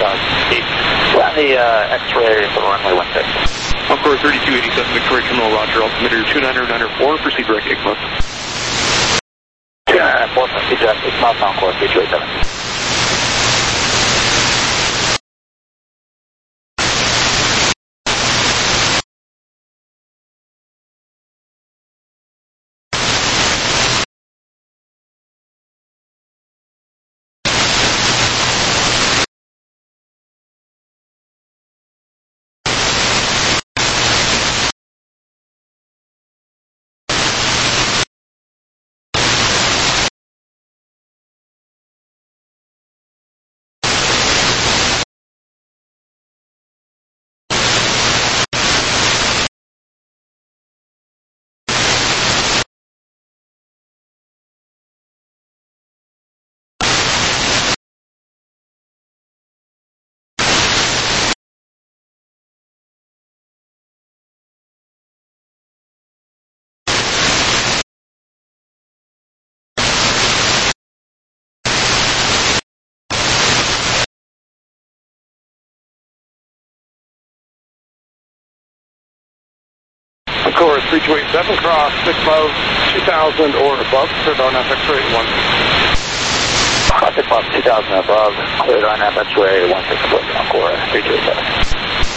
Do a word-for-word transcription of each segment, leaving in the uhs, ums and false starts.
eight. On the uh, X-ray for runway one six. Encore thirty-two eighty-seven Victoria Terminal, roger. Altimeter two nine nine four, proceed direct eight miles. two nine nine four, proceed direct eight miles, Encore three two eight seven. Encore three two eight seven, cross six miles, two thousand or above, cleared R N F X-ray one six. Cross six miles, two thousand above, cleared R N F X-ray one six, Encore three two eight seven.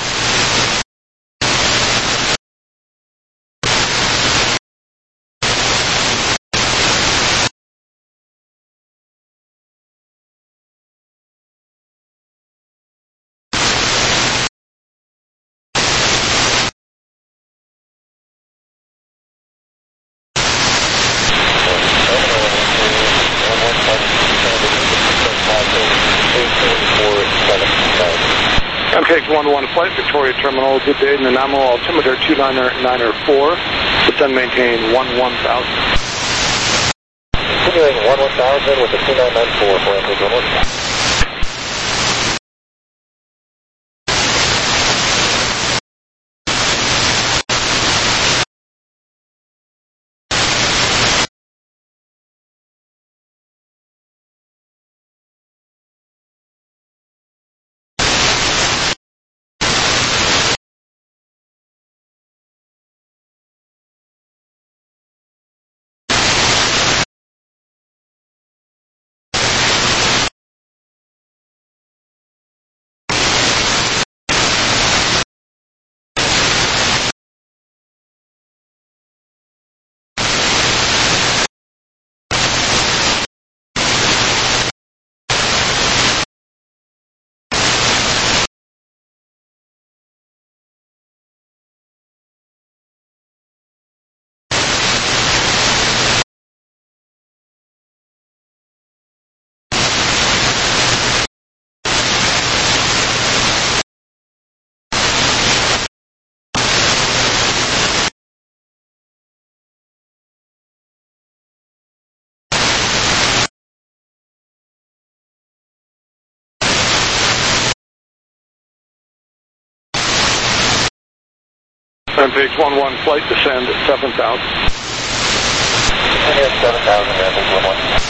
M K X one one flight, Victoria Terminal, good day, Nanaimo, altimeter two nine nine four, descend maintain one one thousand. Continuing one one thousand with the two nine nine four for M K X one one. M K X one one flight, descend at seven thousand. seven thousand, M K X one one.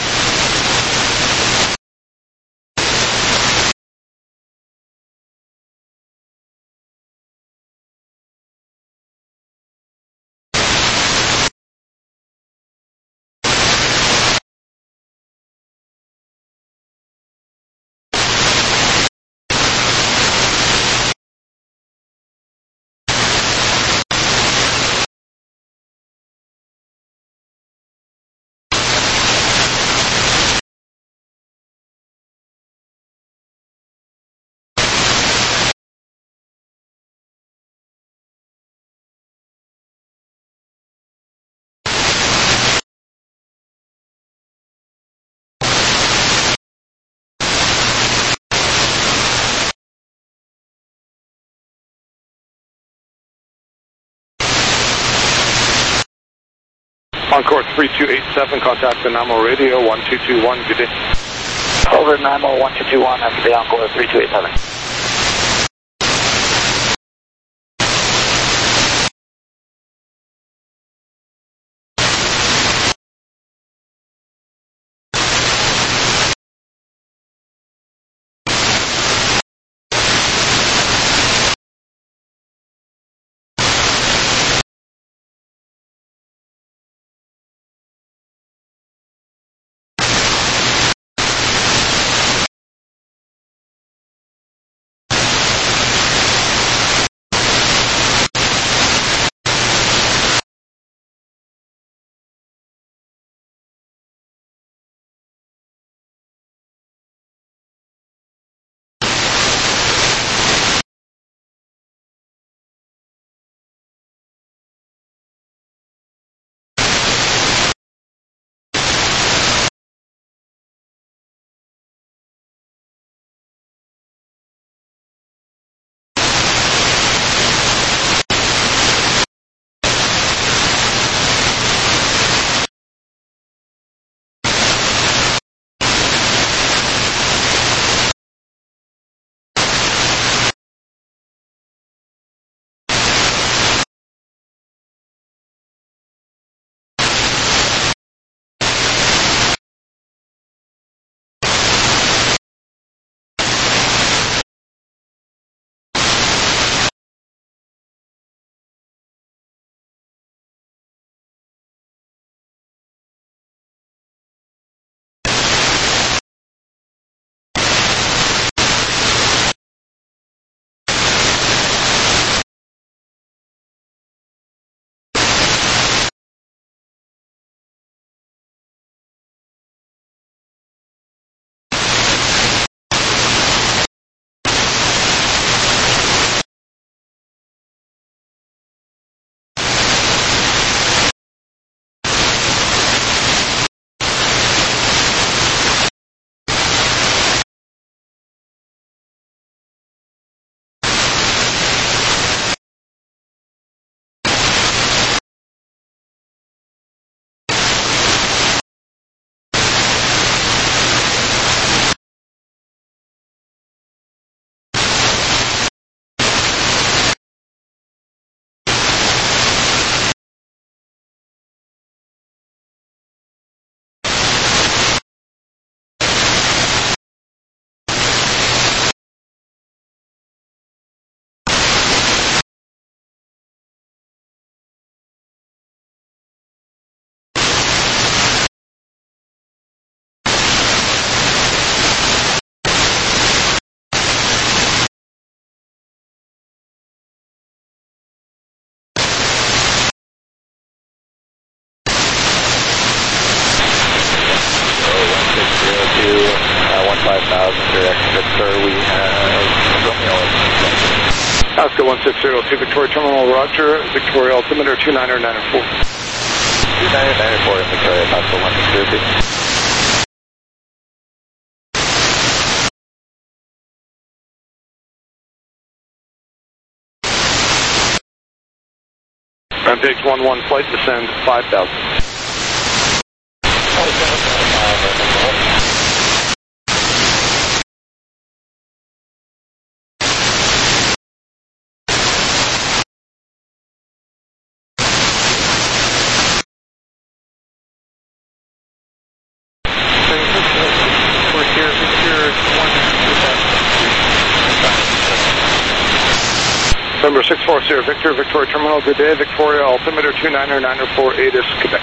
Encore three two eight seven, contact the Nanaimo radio, one two two one, good day. Over Nanaimo one two two one, after the Encore three two eight seven. five thousand, direct Victor, we have Romeo. Oscar one six zero two, Victoria Terminal, Roger, Victoria altimeter two nine nine four. two nine nine four, Victoria, Oscar one six zero two. Rampage one one flight, descend five thousand. Number six four zero Victor, Victoria Terminal, good day, Victoria altimeter two nine nine four, ATIS, Quebec.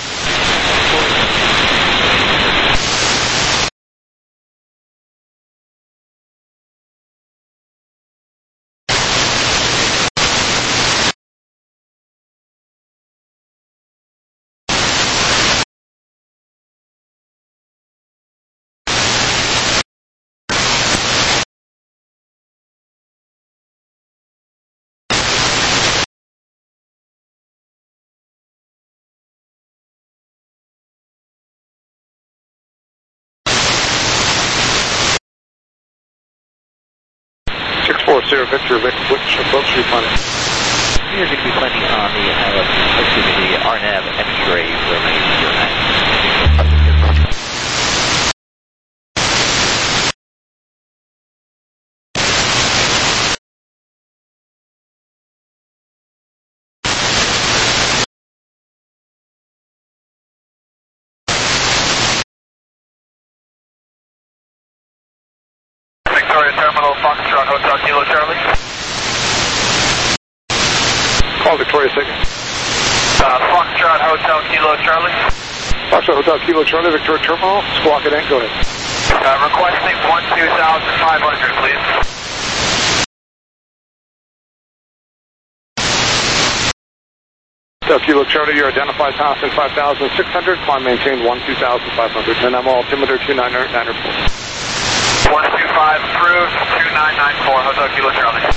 six four zero Victor, Vic, which approach are you planning? We are going to be planning on the, uh, excuse me, the R N A V X-ray runway zero nine. Victoria Terminal, Foxtrot Hotel Kilo Charlie. Call Victoria six. Uh, Foxtrot Hotel Kilo Charlie. Foxtrot Hotel Kilo Charlie, Victoria Terminal, squawk it in, go ahead. Uh, requesting one two thousand five hundred, please. Hotel Kilo Charlie, your identified passing five thousand six hundred, climb maintained one two thousand five hundred, and I'm altimeter two nine nine four. one two five approved, two nine nine four, Hotel Kilo Charlie.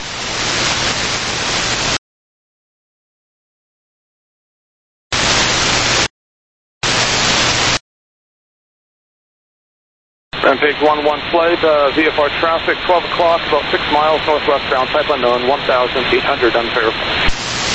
Rampage one one flight, uh, V F R traffic, twelve o'clock, about six miles northwestbound, type unknown, one thousand eight hundred unverified.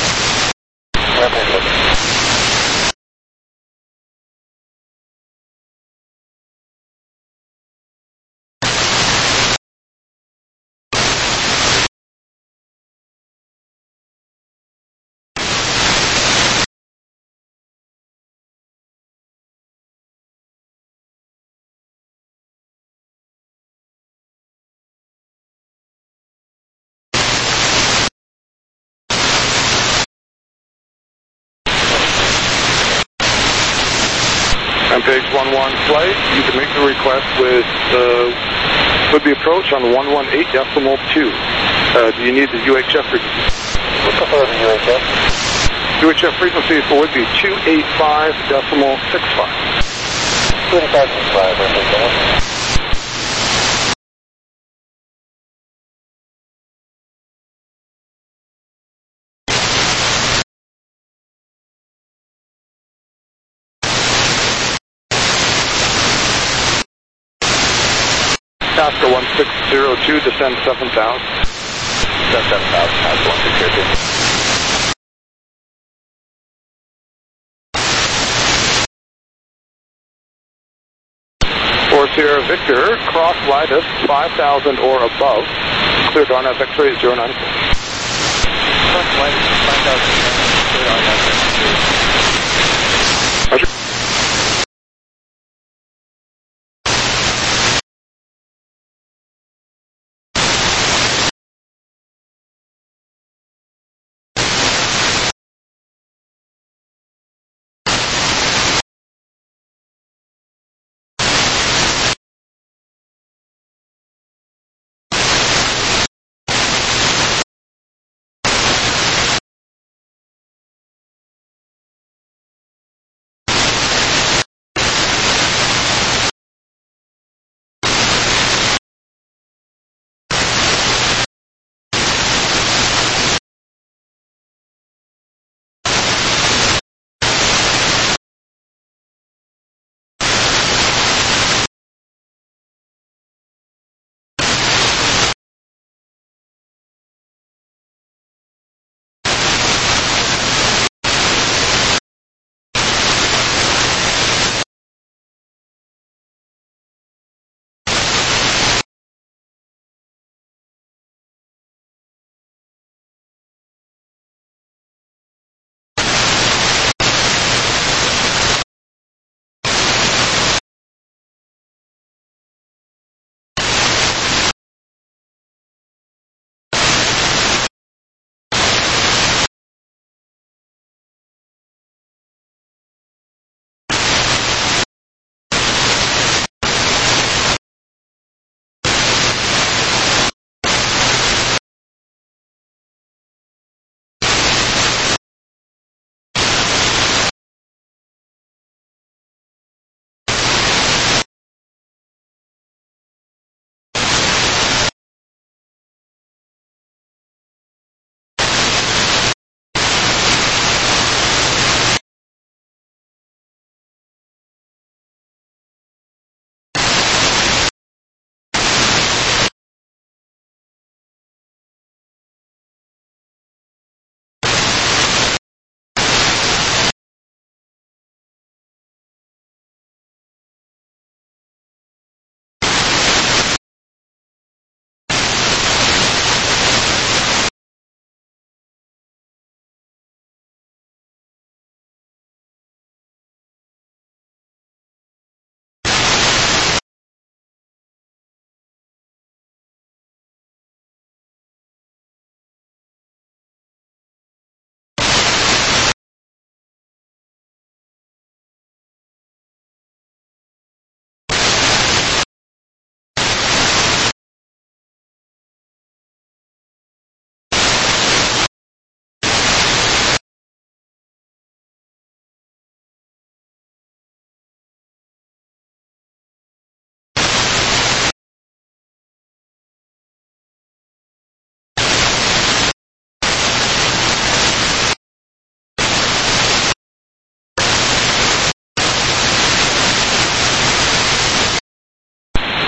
Rampage one one flight, you can make the request with the would be approach on one one eight decimal two. Uh, do you need the U H F frequency? What's the for the U H F? U H F frequency would be two eighty-five decimal six five. two eighty-five six five, Rampage one. Oscar one six zero two, descend seven thousand. Descend seven thousand, Oscar one six zero two. four Sierra Victor, cross Lidus five thousand or above, cleared on F X-ray zero nine four. Cross Lidus five thousand, cleared on F X-ray. Roger.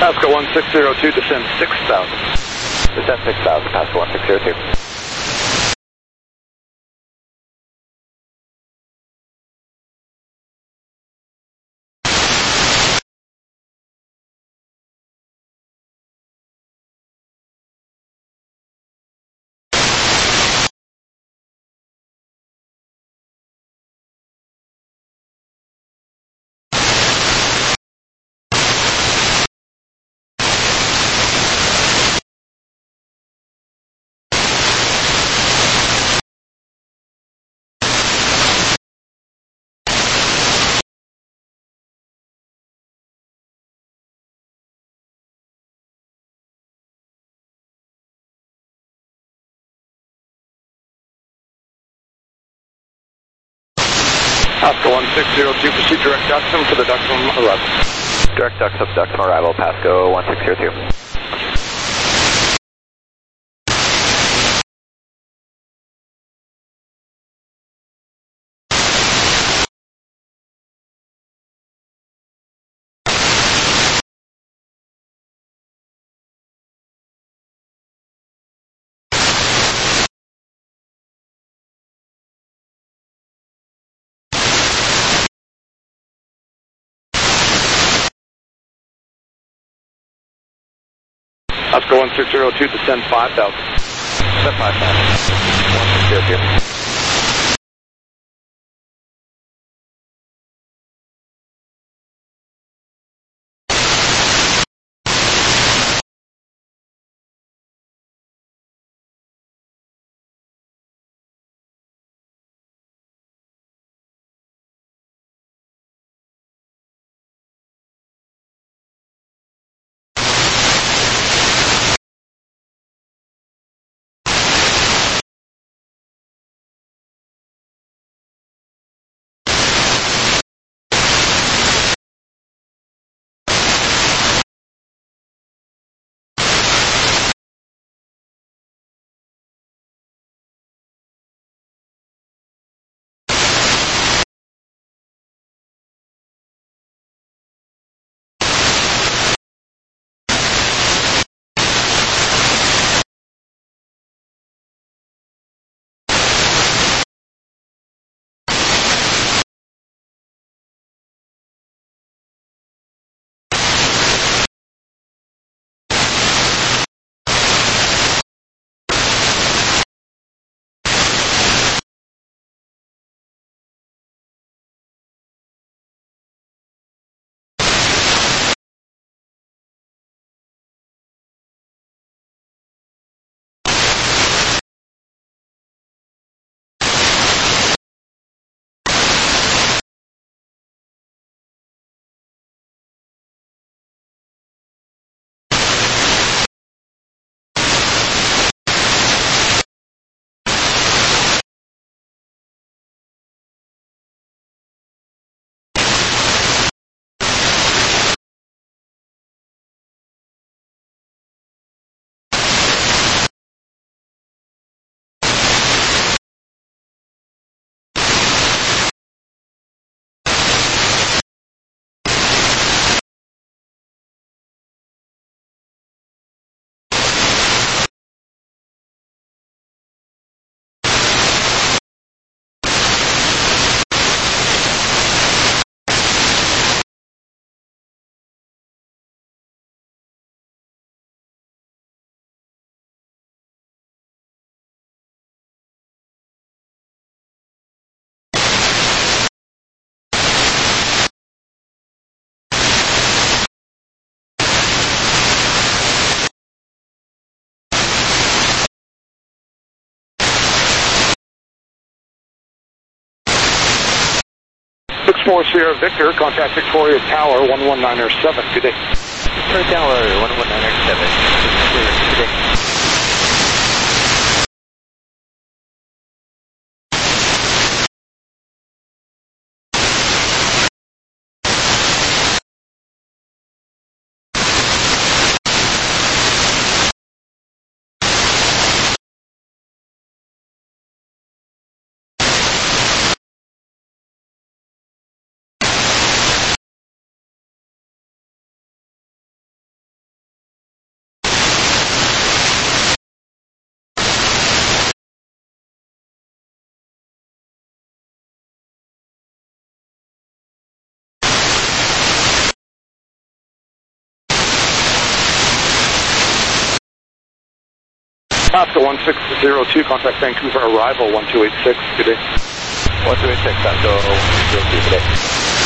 Pasco one six zero two, descend six thousand. Descend six thousand, Pasco one six zero two. Pasco one six zero two, proceed direct Duxham for the Duxham arrival. Direct Duxham, Duxham arrival, Pasco one six zero two. Pasco one six zero two, descend five thousand. Descend five thousand. one six zero two. six four Sierra Victor, contact Victoria Tower one one nine seven. Good day. Victoria Tower one one nine seven. Good day. Oscar one six zero two, contact Vancouver arrival one two eight six, good day. one two eight six, Oscar one zero two, good day.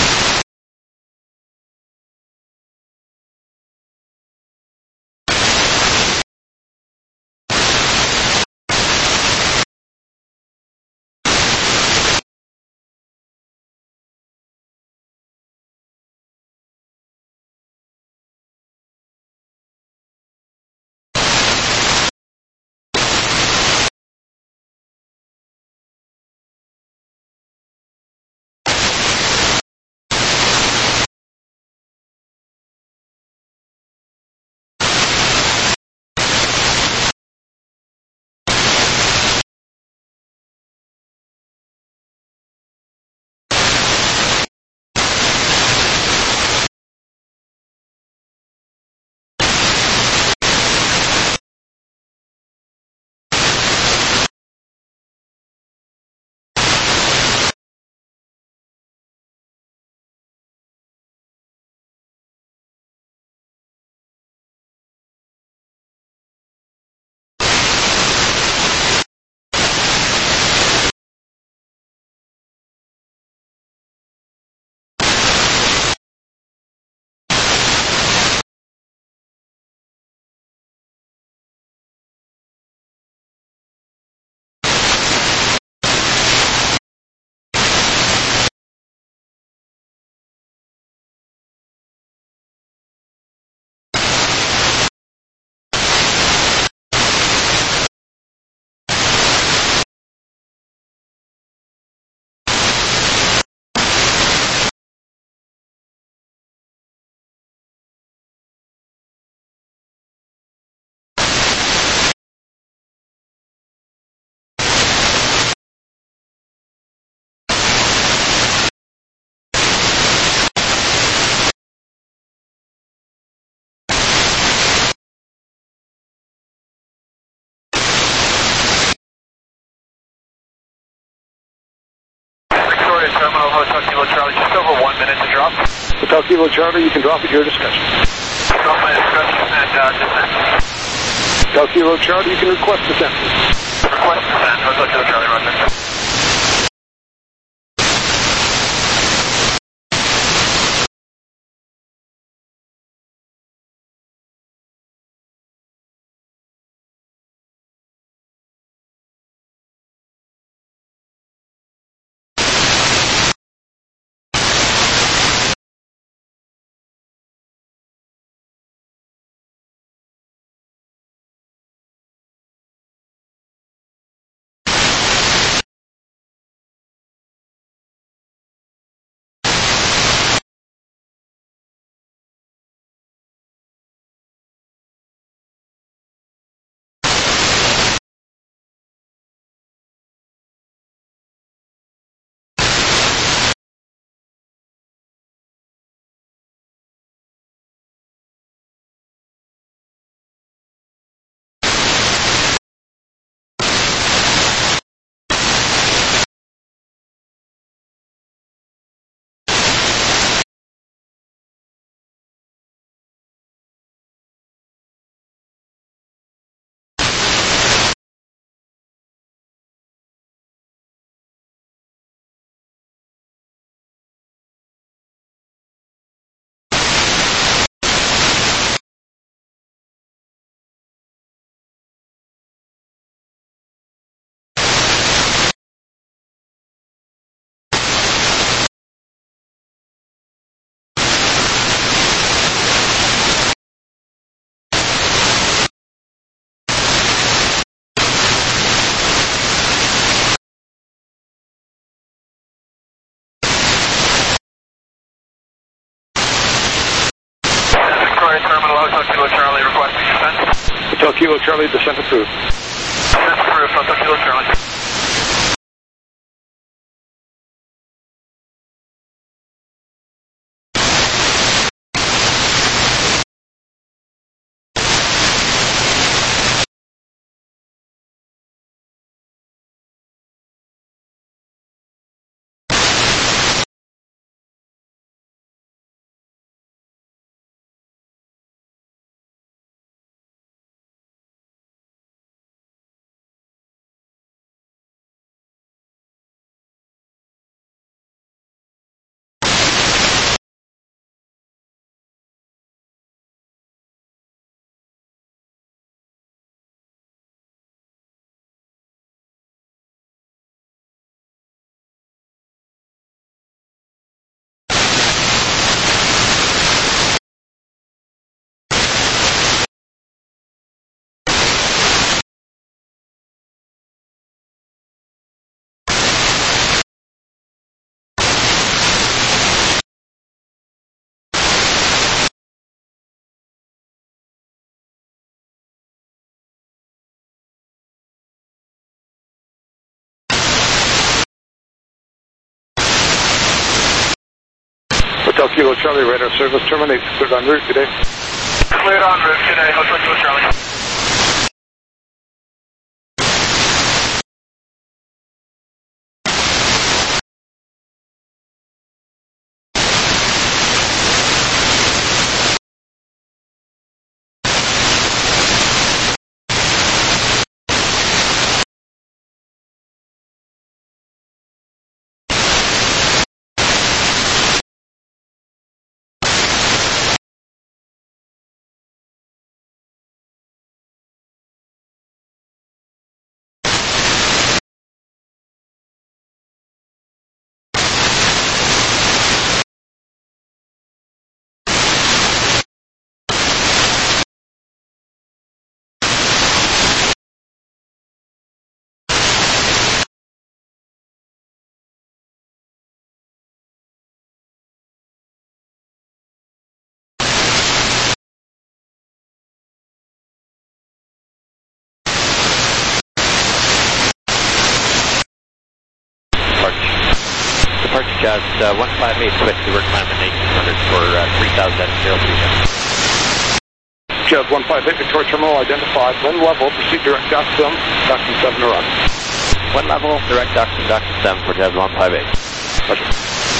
Terminal Hotel Kilo Charlie, just over one minute to drop. Hotel Kilo Charlie, you can drop at your discretion. Drop my discretion and uh, descent. Hotel Kilo Charlie, you can request descent. Request descent, Hotel Kilo Charlie, roger. Terminal Hotel Kilo Charlie, requesting descent. Hotel Kilo Charlie, descent approved. Descent approved, Hotel Kilo Charlie. Hotel Kilo Charlie, radar service terminates. Cleared en route. Good day. Cleared en route. Good day. Hotel Kilo Charlie. Departure Jazz uh, one five eight, switch to work climb at eighteen hundred for uh, three thousand three seven. Jazz one five eight, Victoria Terminal identified. One level, proceed direct dock seven, Docking seven to run. One level, direct Docking, Docking seven for Jazz one five eight. Roger.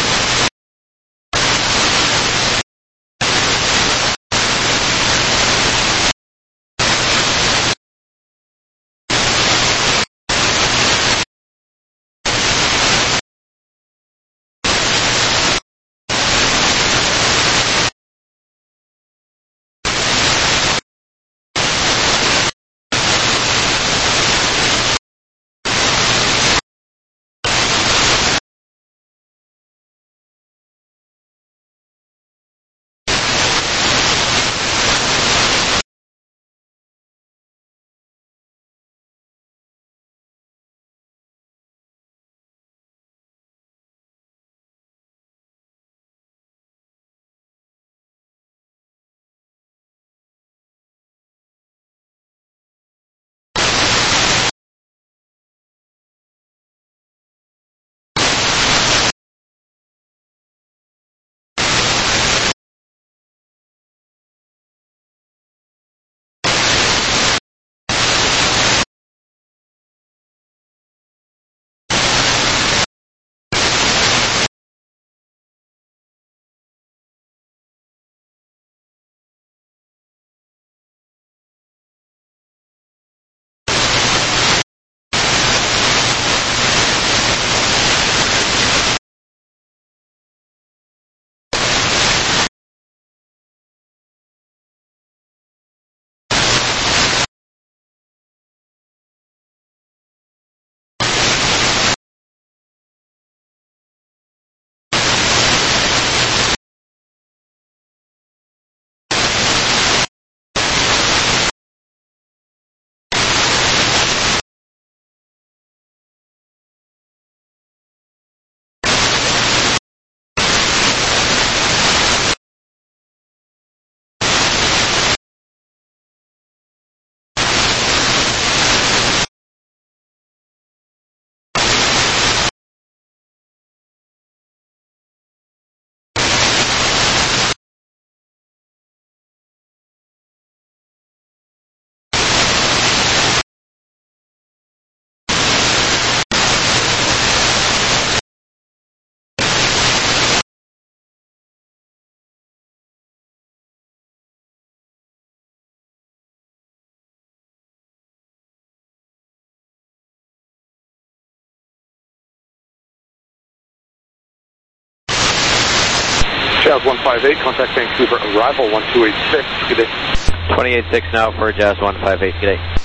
Jazz one five eight, contact Vancouver, arrival one two eight six, good day. twenty-eight six now for Jazz one five eight, good day.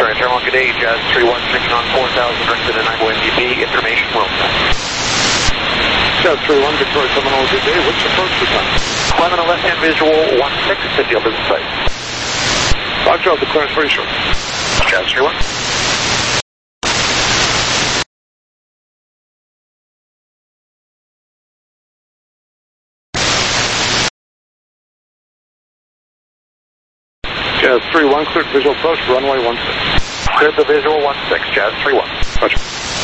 Victoria Terminal, good day, Jazz three one six on four thousand, requested a nine O M D B, information room. Jazz three one, Victoria Terminal, good day. Which approach was that? Climb on a left-hand visual, one six, to field in sight. Roger, I'll declare very short. Jazz three one. Jazz three one, cleared visual approach, runway one six. Cleared the visual, one six, Jazz three one. Roger.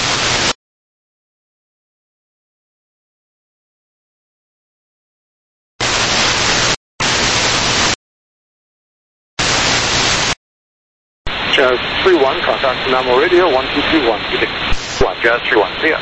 Jazz three one, contact Namo Radio, one two two one, good day. one, Jazz three one, see ya.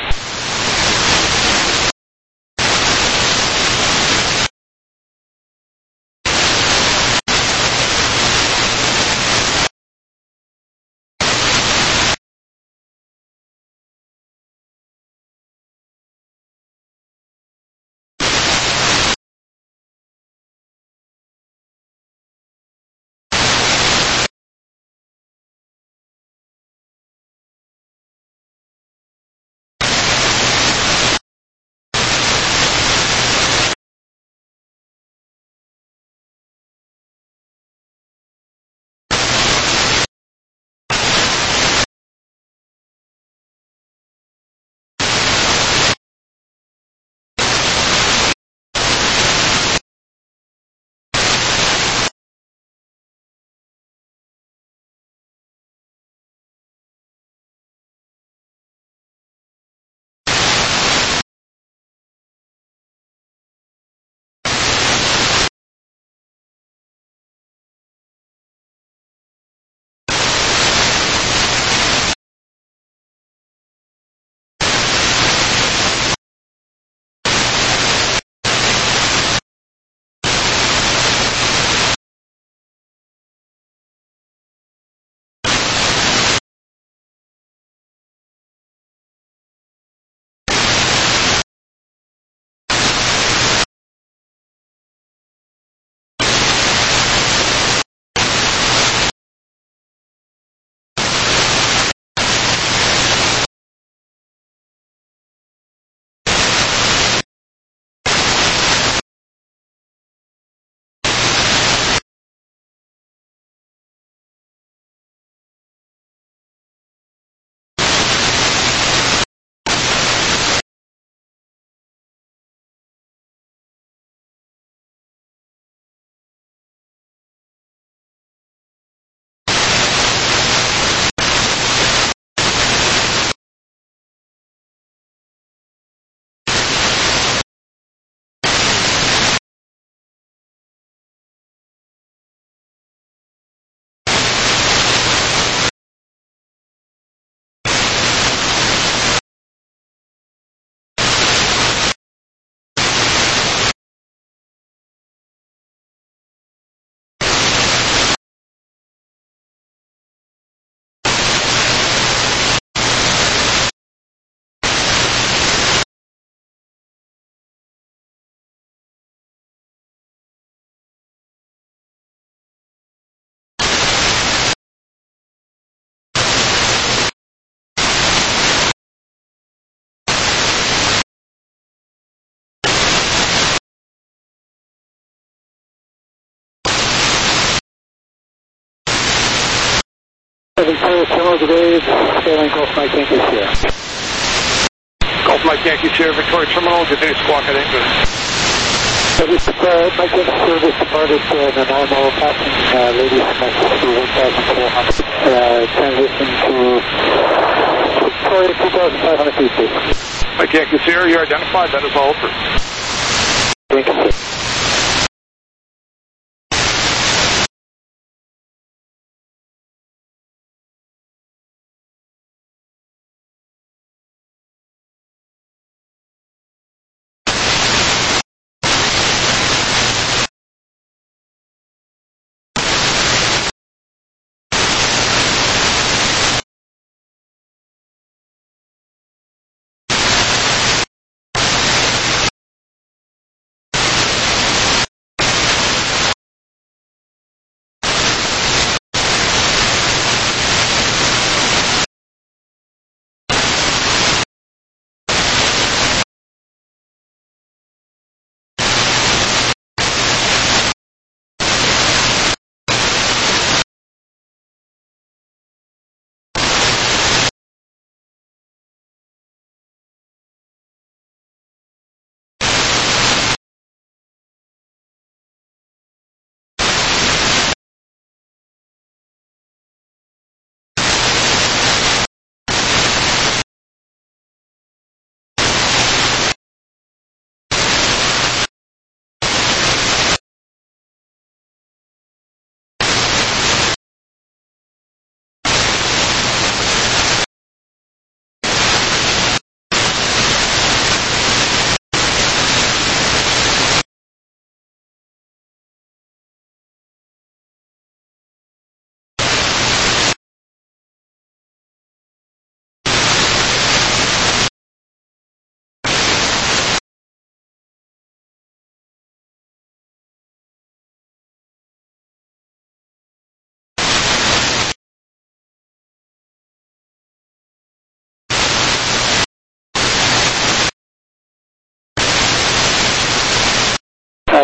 Victoria Terminal, good day, sailing Gulf Mike Yankee Sierra. Gulf Mike Yankee Sierra, Victoria Terminal, good day, squawk at England. Service, uh, Mike Yankee service departed uh, Nanaimo, passing uh, ladies message to one thousand four hundred, uh, transition to Victoria two thousand five hundred feet, please. Mike Yankee Sierra, you're identified, that is all over. Thank you, sir.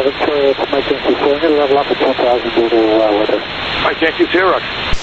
Victoria, it's Mike Yankee Sierra. I'm going to level up at ten thousand due to uh, weather. Mike Yankee Sierra.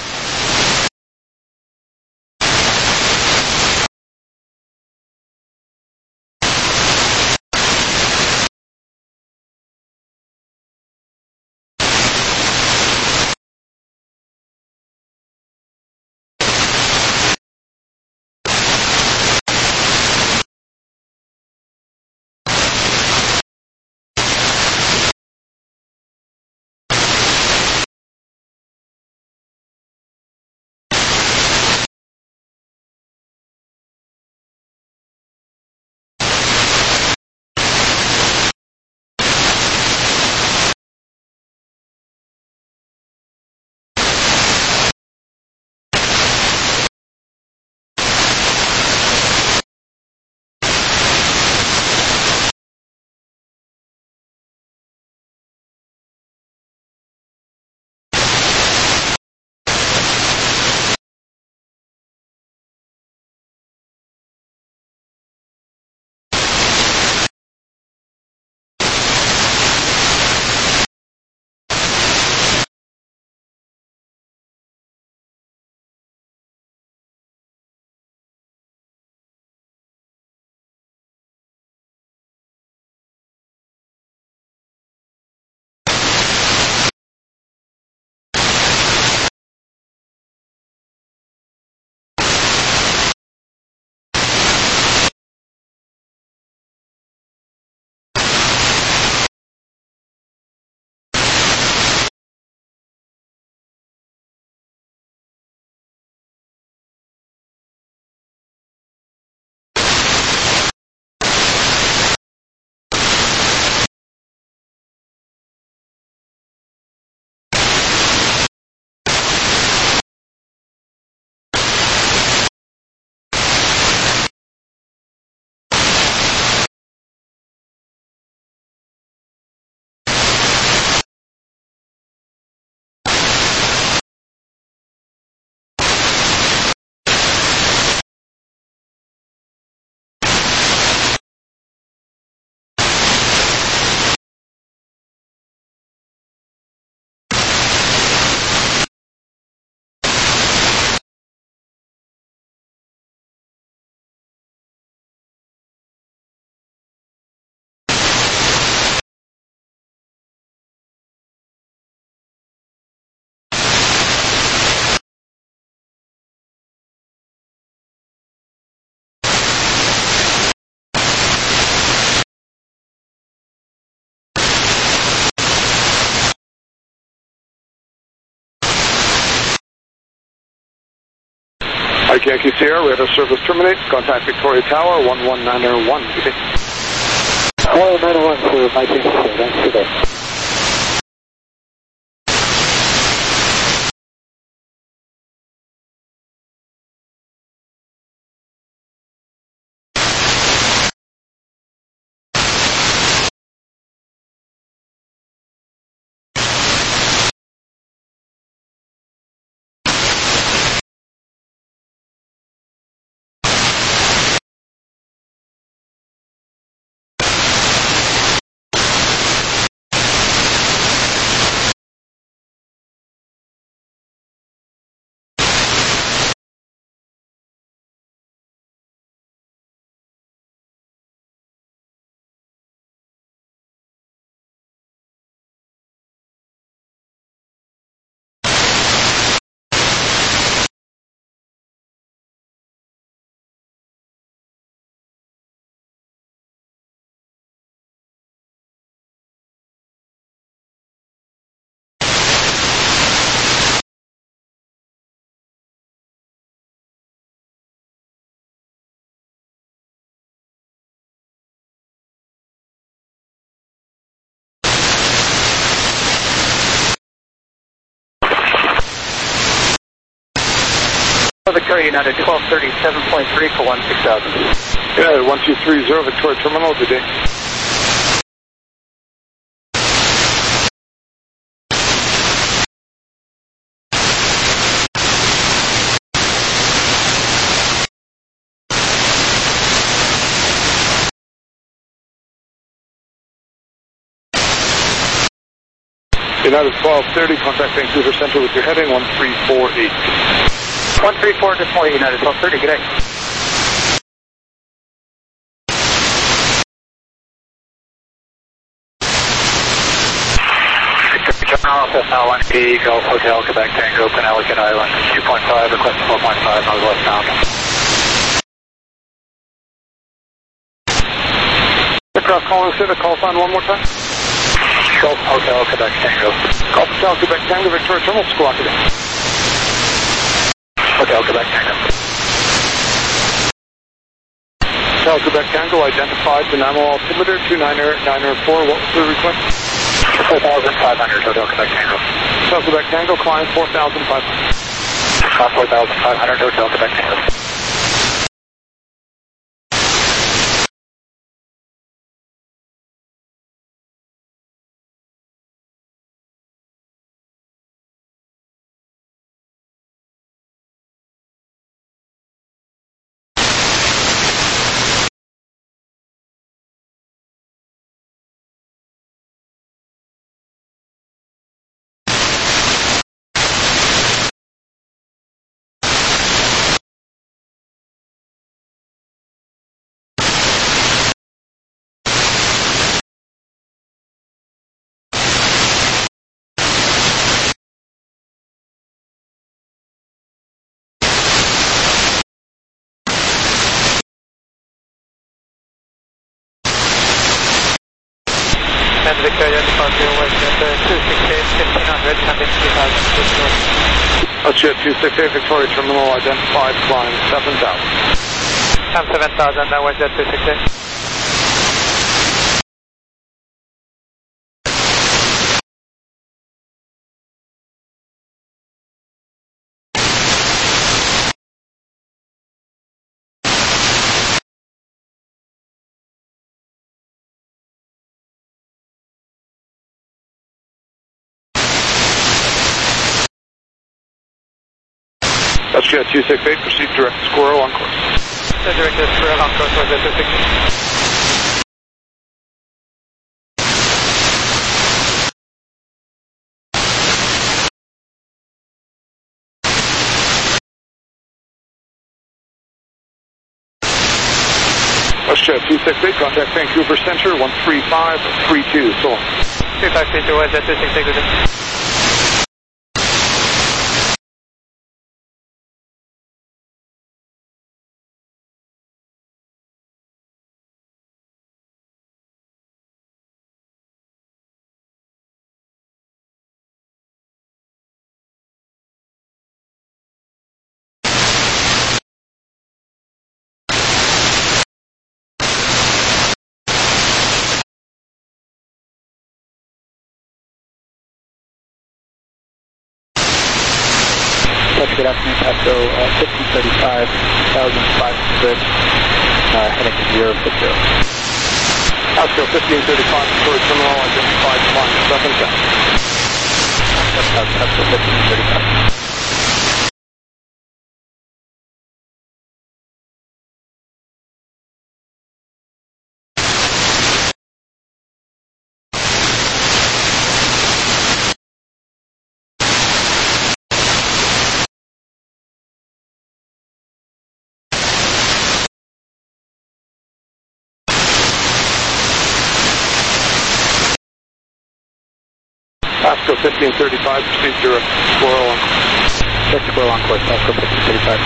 Mike Yankee Sierra, radar service terminate. Contact Victoria Tower, one one nine zero one. one one nine zero one for Mike Yankee Sierra. Thanks for that. Victoria United twelve thirty-seven point three for one six thousand. Yeah, one two three zero Victoria Terminal, good day. United twelve thirty, contact Vancouver Centre with your heading one three four eight. one three four, good morning, United twelve thirty, good day. Alpha one B, Golf Hotel, Quebec Tango, Penelican Island, two point five, request four point five, northwest bound. Aircraft calling Civic, call sign one more time. Golf Hotel, Quebec Tango. Golf Hotel, Quebec Tango, Victoria Terminal, squawk again. Hotel, Quebec Tango. Hotel, Quebec Tango, identified Dynamo altimeter two nine nine four, what was the request? four thousand five hundred, Hotel, Quebec Tango. Hotel, Quebec Tango, climb four thousand five hundred. four thousand five hundred, Hotel, Quebec Tango. Victoria departure was at two six eight, fifteen hundred, landing three thousand feet. That's jet two six eight, Victoria Terminal, identified, climb seven thousand. Climb seven thousand, that was jet two six eight. That's jet two six eight, proceed direct to Squirrel on course. The direct to Squirrel on course was jet two six eight. That's jet two six eight, contact Vancouver Centre, one three five three two, so on. three five three two, was jet two six eight, good day. Good afternoon, Pasco, uh, fifteen thirty-five, one thousand five hundred, uh, heading to zero six zero. Pasco fifteen thirty-five, Victoria Terminal, identified, climb seven thousand. Pasco fifteen thirty-five. Pasco fifteen thirty-five, proceed direct to Squirrel on course. Direct to Squirrel on course, Pasco fifteen thirty-five.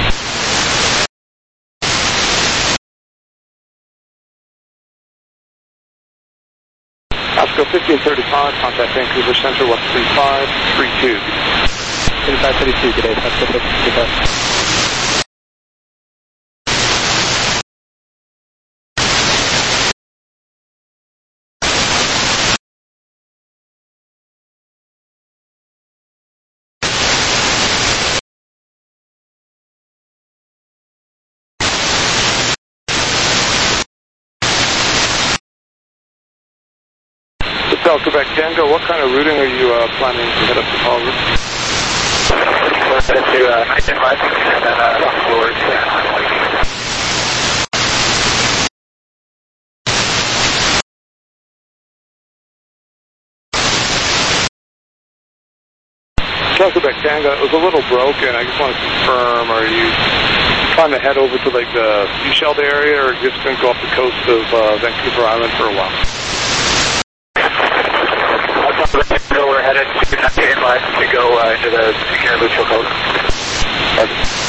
Pasco fifteen thirty-five, contact Vancouver Centre, one three five three two. thirty-five thirty-two, good day, Pasco fifteen thirty-five. Hotel Quebec Tango, what kind of routing are you uh, planning to head up to Paul Route? We're headed to uh, nineteen five and then uh, towards uh, Delta Quebec Tango, it was a little broken. I just want to confirm, are you trying to head over to like the Seychelles area, or just going to go off the coast of uh, Vancouver Island for a while? We're headed to to go uh, into the Caribou Coast. Okay.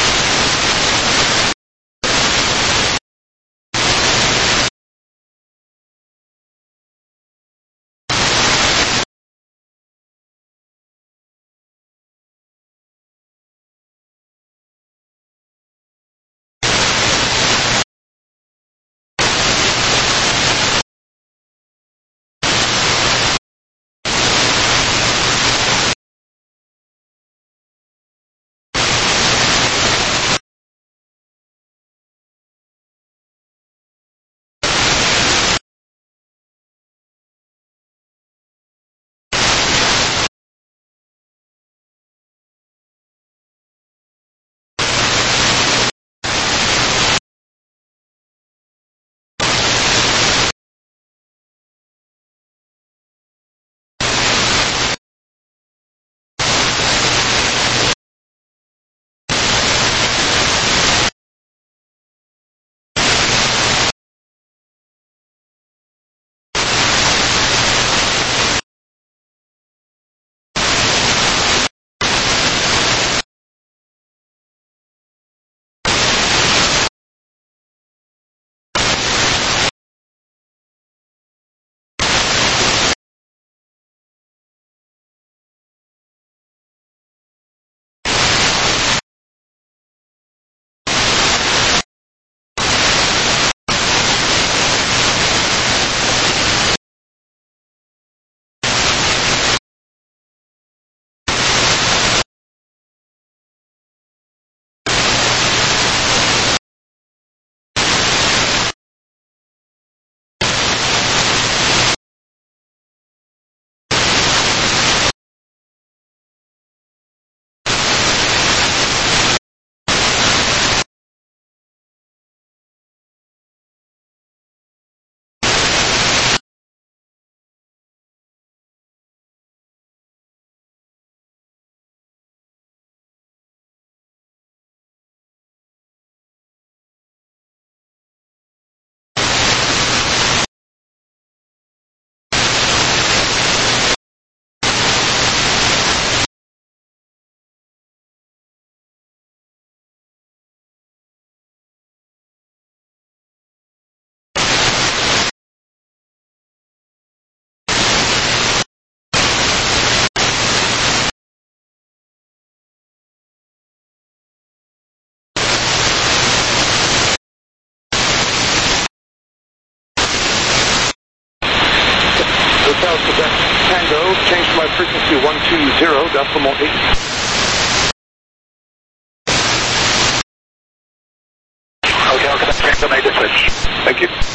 South Quebec Tango, change my frequency one two zero decimal eight. Hotel Quebec Tango made the switch. Thank you.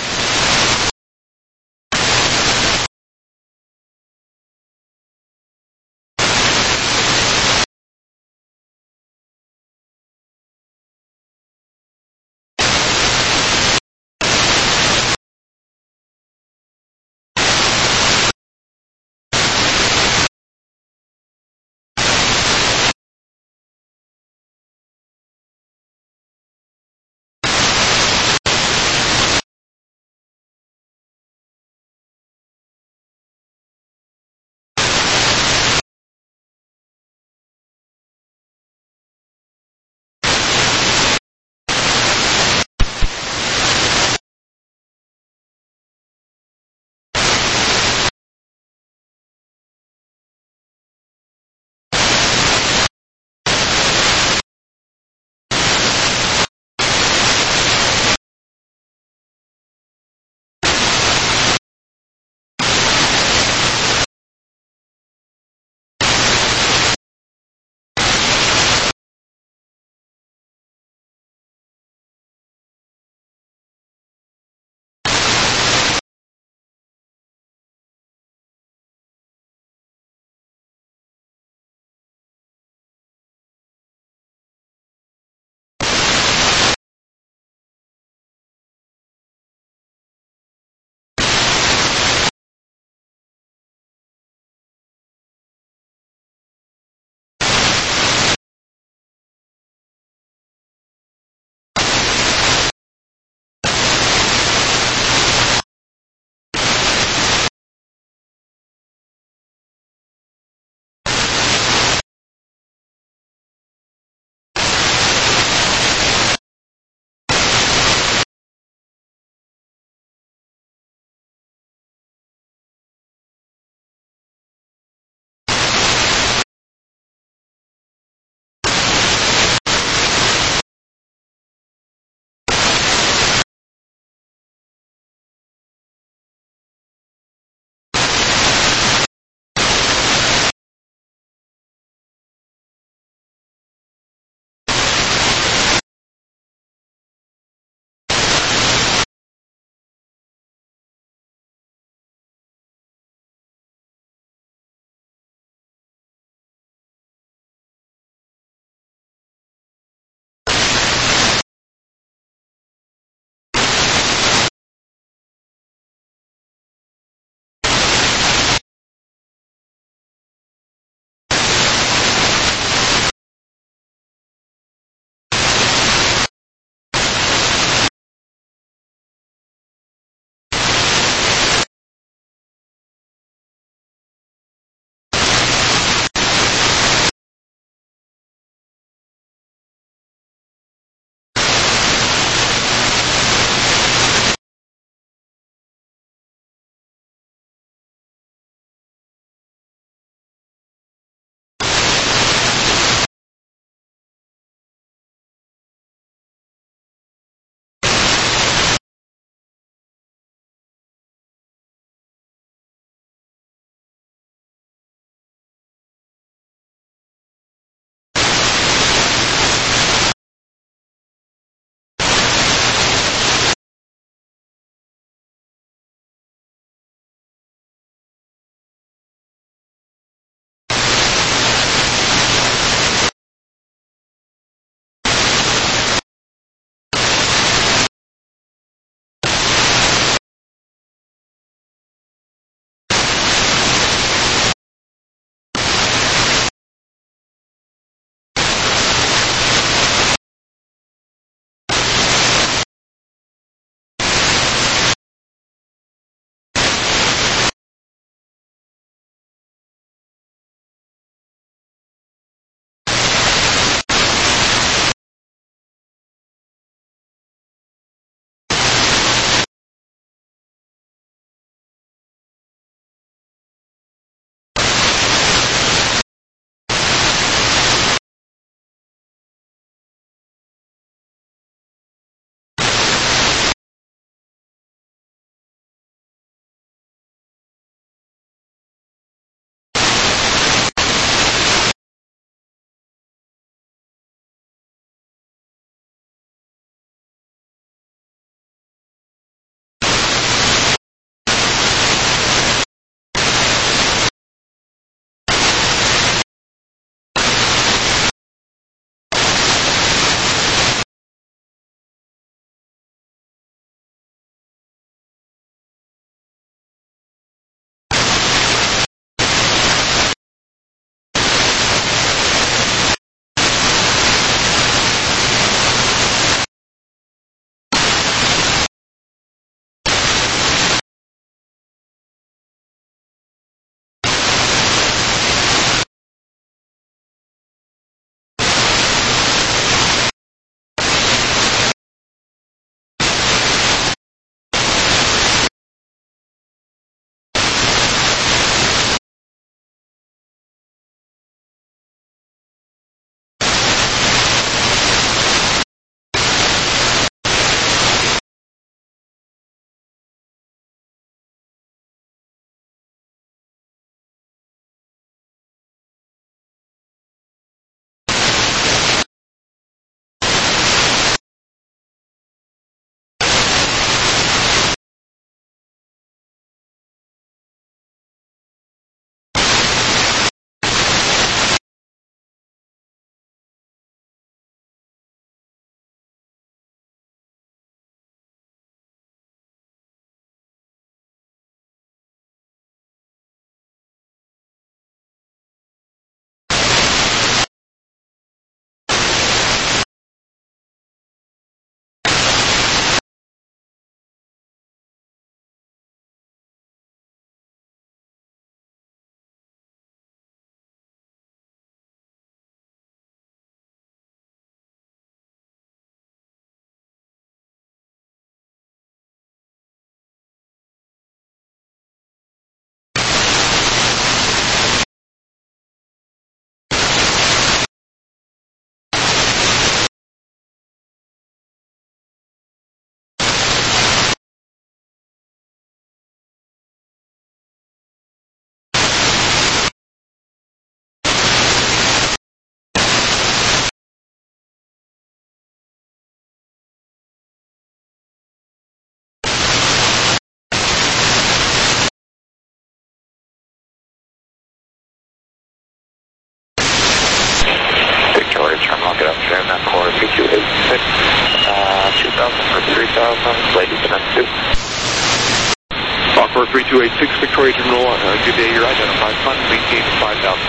on core three two eight six, uh, two thousand for three thousand, ladies and two. Encore three two eight six, Victoria Terminal, uh, good day, you're identified, fund maintain five thousand.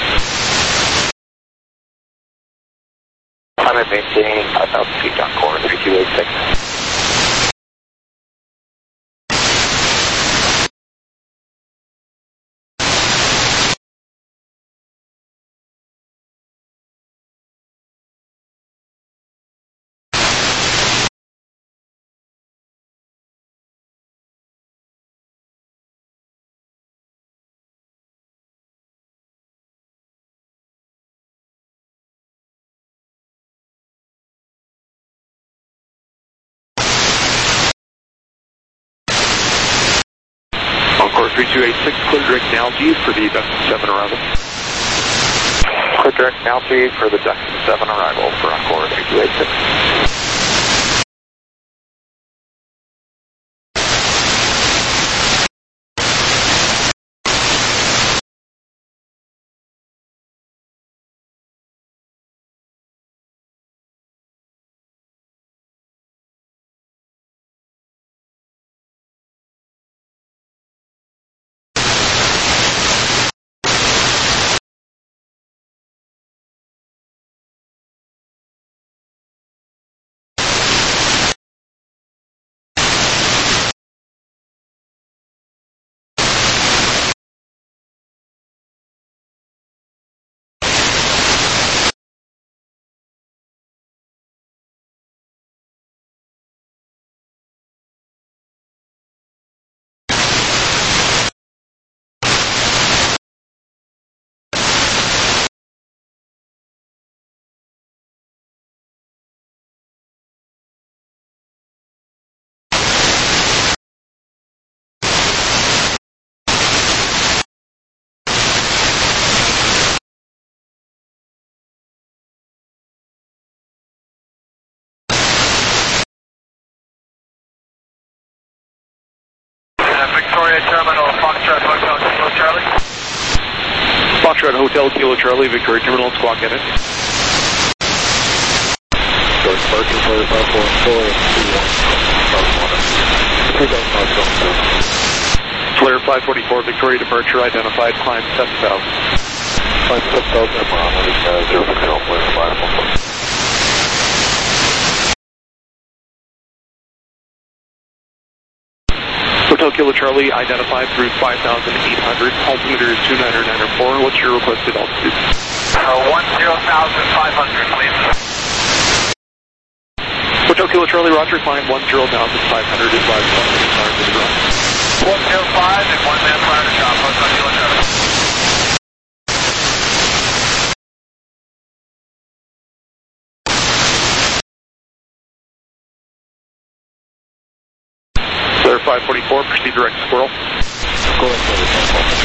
I'm at maintaining five thousand feet on core three two eight six. Encore three two eight six, clear direct Nalgene for the Duck seven arrival. Clear direct Nalgene for the Duck seven arrival for Encore three two eight six. Victoria Terminal, Foxtrot Hotel, Kilo Charlie. Foxtrot Hotel, Kilo Charlie, Victoria Terminal, squawk at it. George Parking for the five four four Flare five forty-four, Victoria departure identified, climb seven thousand. Climb seven thousand, I'm on uh, zero six zero, Flare five four four. Hotel Kilo Charlie identified through five thousand eight hundred, altimeter is two nine nine four, what's your requested altitude? Uh, one zero thousand five hundred, please. Hotel Kilo Charlie, roger, climb one zero thousand five hundred, advise one minute prior to the ground. one zero five and one minute prior to drop, Hotel Kilo Charlie. Flare five forty-four, proceed direct Squirrel. Go ahead,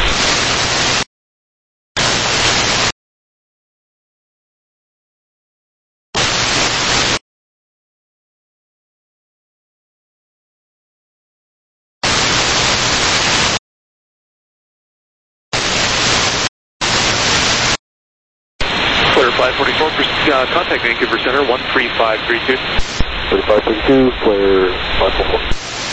Flare five forty-four, uh, contact Vancouver Center, one three five three two. thirty-five thirty-two, Flare five four four.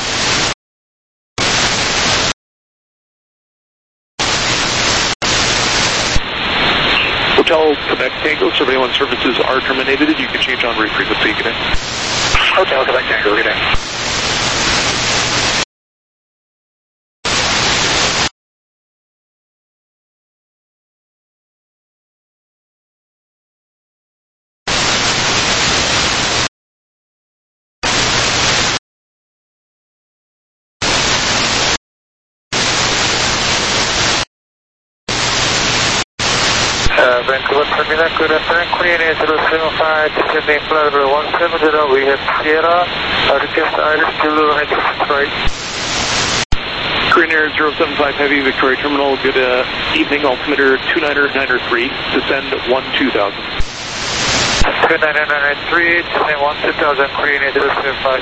Hotel Quebec Tango, surveillance services are terminated. You can change on route frequency. Good day. Hotel Quebec Tango, good day. Uh, Vancouver Terminal, good afternoon, Korean eight zero seven five, descending flight level one seven zero, we have Sierra, uh, request Iris Kilo ninety-six right. Korean Air zero seven five Heavy, Victoria Terminal, good uh, evening, altimeter two nine nine three, descend one two thousand. two nine nine three, descend one two thousand, Korean eight zero seven five.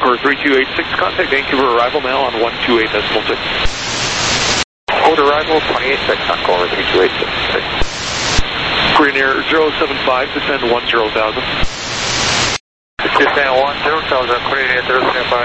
Core three two eight six, contact Vancouver arrival now on one two eight decimal six. Code arrival twenty-eight six on Core three two eight six. Korean Air zero seven five, descend one zero thousand. Descend one zero thousand, Korean Air zero seven five.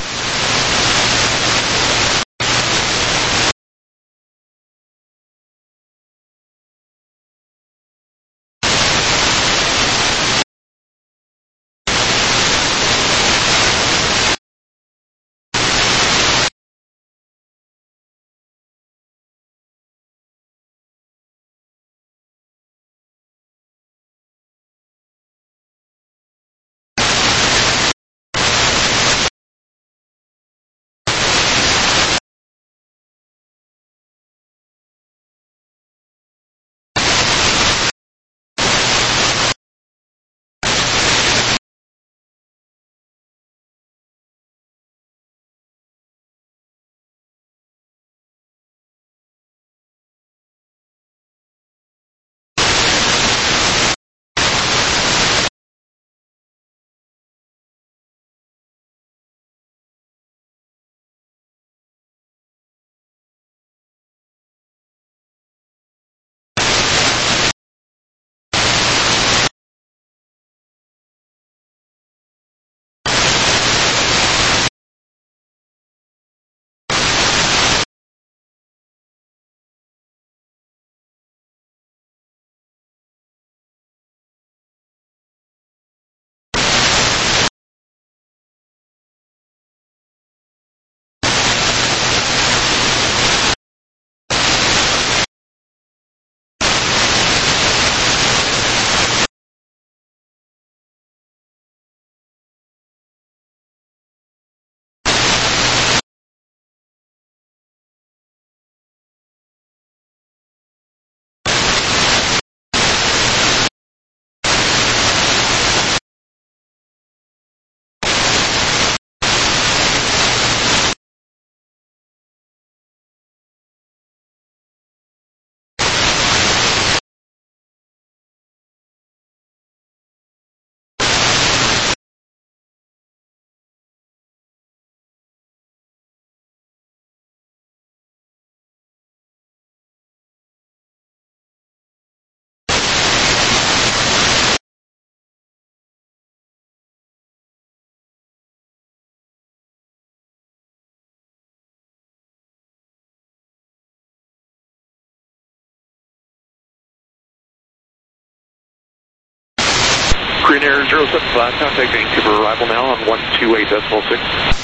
Korean Air zero seven five, contact Vancouver arrival now on one two eight decimal six.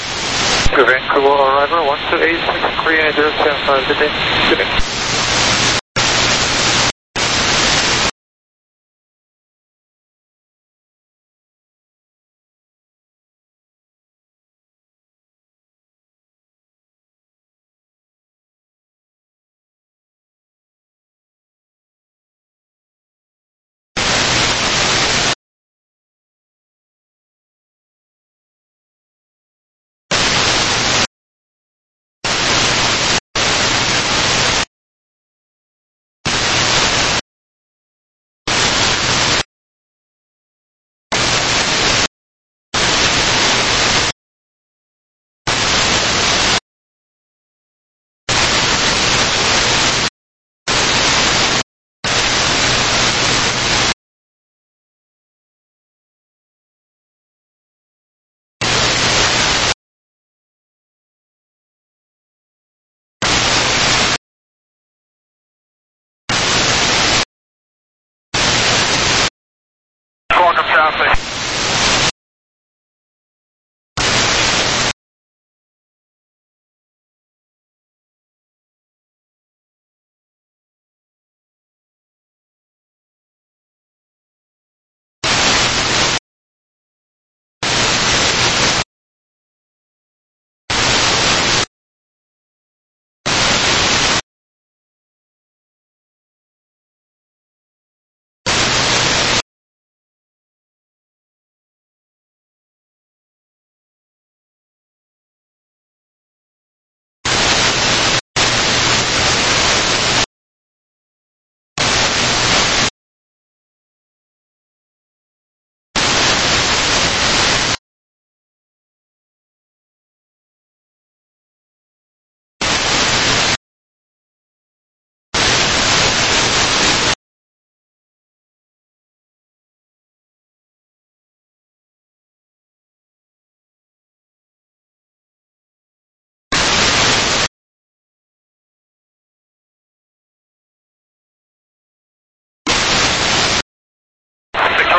Vancouver arrival one two eight six, Korean Air zero seven five, good day. Good day.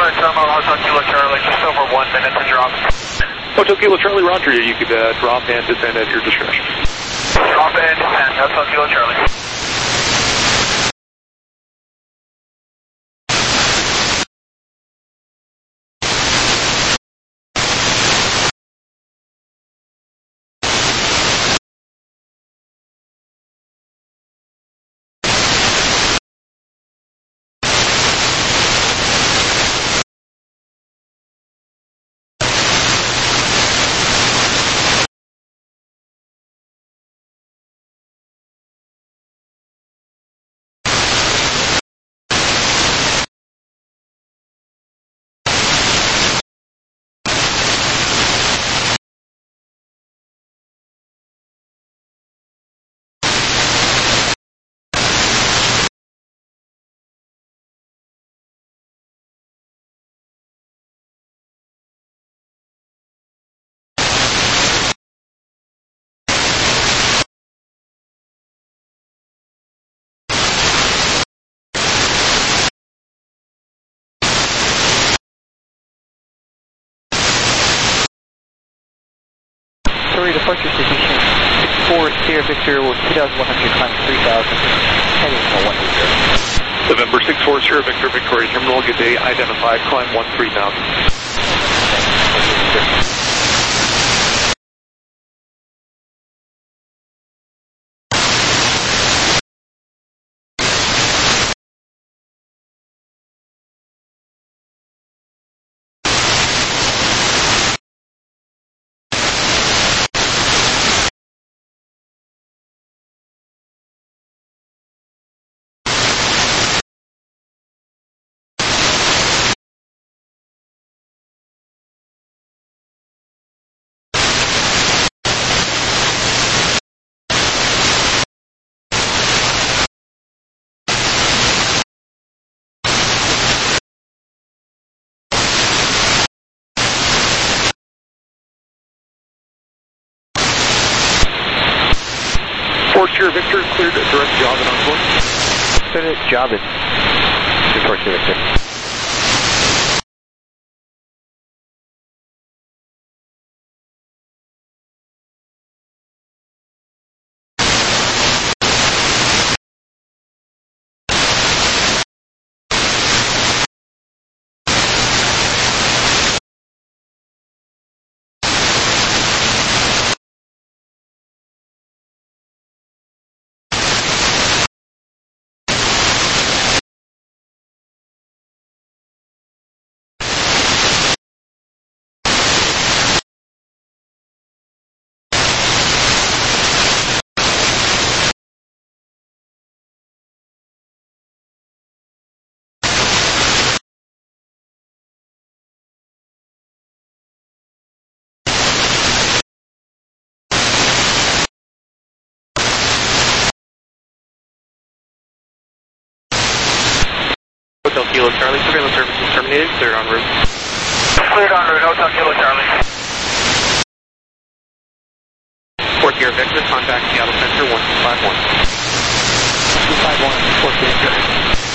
Alright, Terminal Hotel Kilo Charlie, just over one minute to drop. Hotel Kilo Charlie, Roger. You could uh, drop and descend at your discretion. Drop and descend, Hotel Kilo Charlie. Sorry, departure position six four Sierra Victor with two thousand one hundred climbing three thousand, heading for one eight zero. November six four Sierra Victor, Victoria Terminal, good day, identified, climb one three thousand. Sierra Victor, cleared direct job and on course. Cleared job is report Sierra Victor. Hotel Kilo Charlie, surveillance services terminated, cleared en route. Cleared en route, Hotel Kilo Charlie. Fort Sierra Victor, contact Seattle Center one two five one. two five one, Fort Sierra Victor.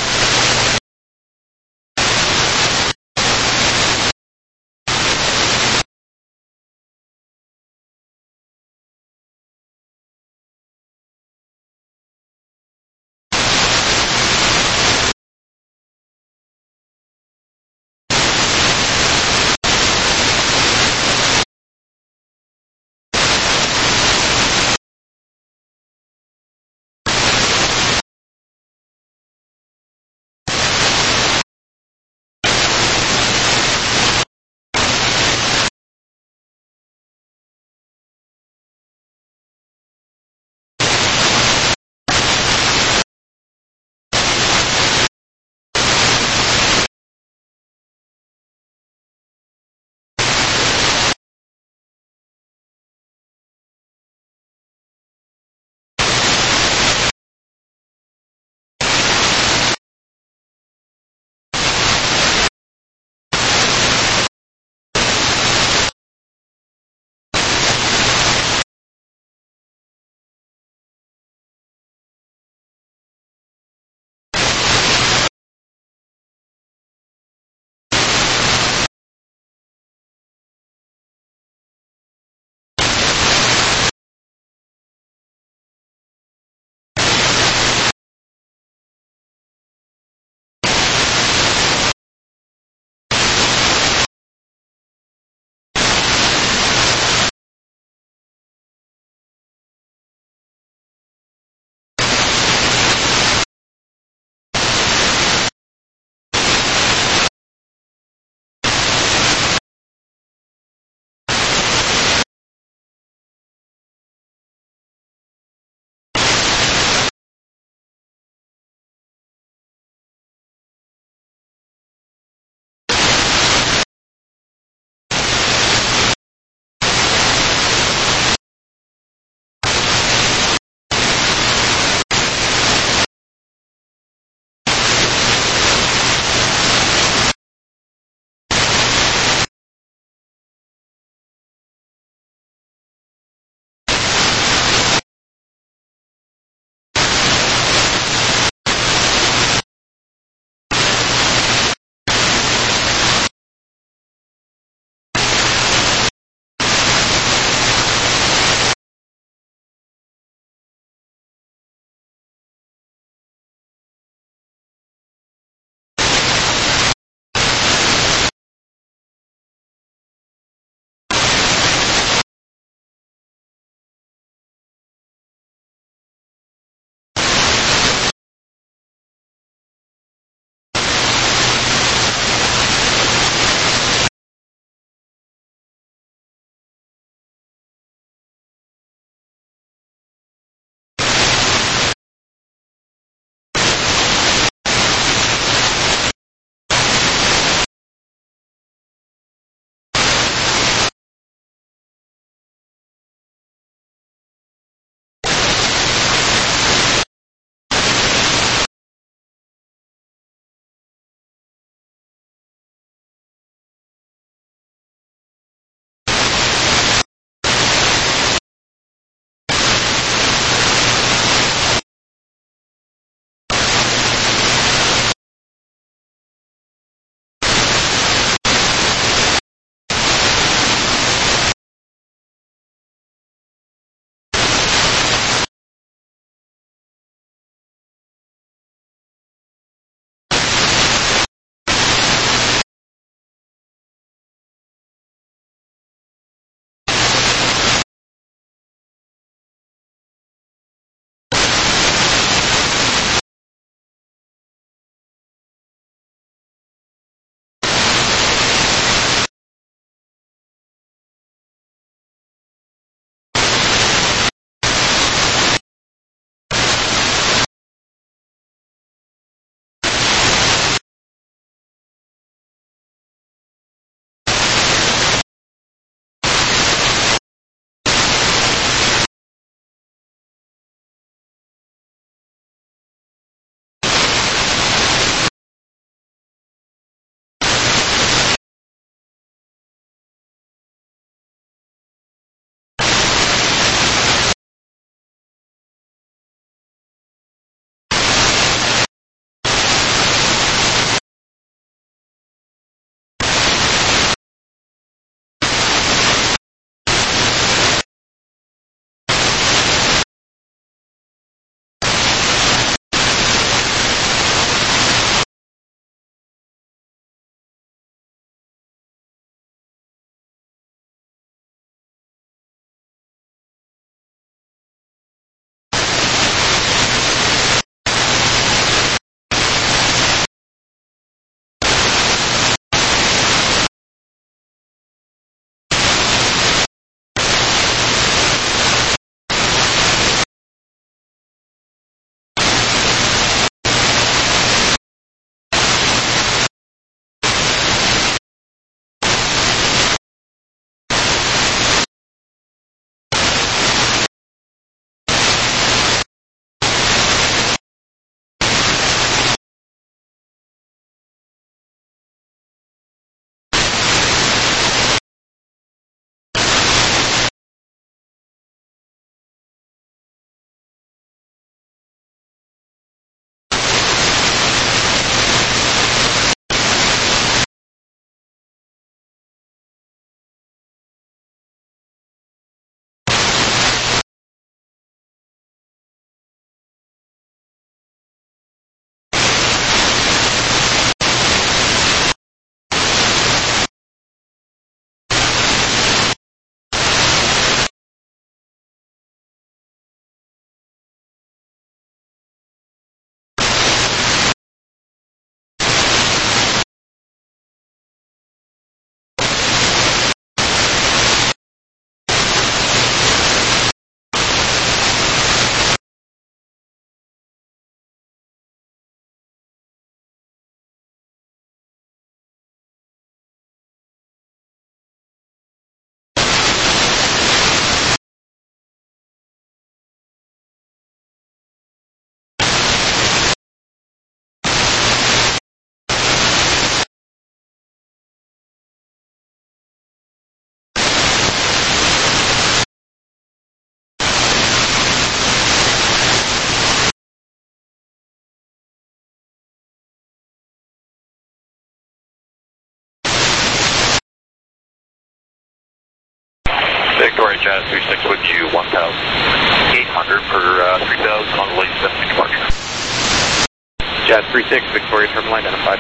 Victoria Jazz three six with you, one thousand eight hundred for uh, three thousand on the latest destination departure. Jazz three six, Victoria terminal identified.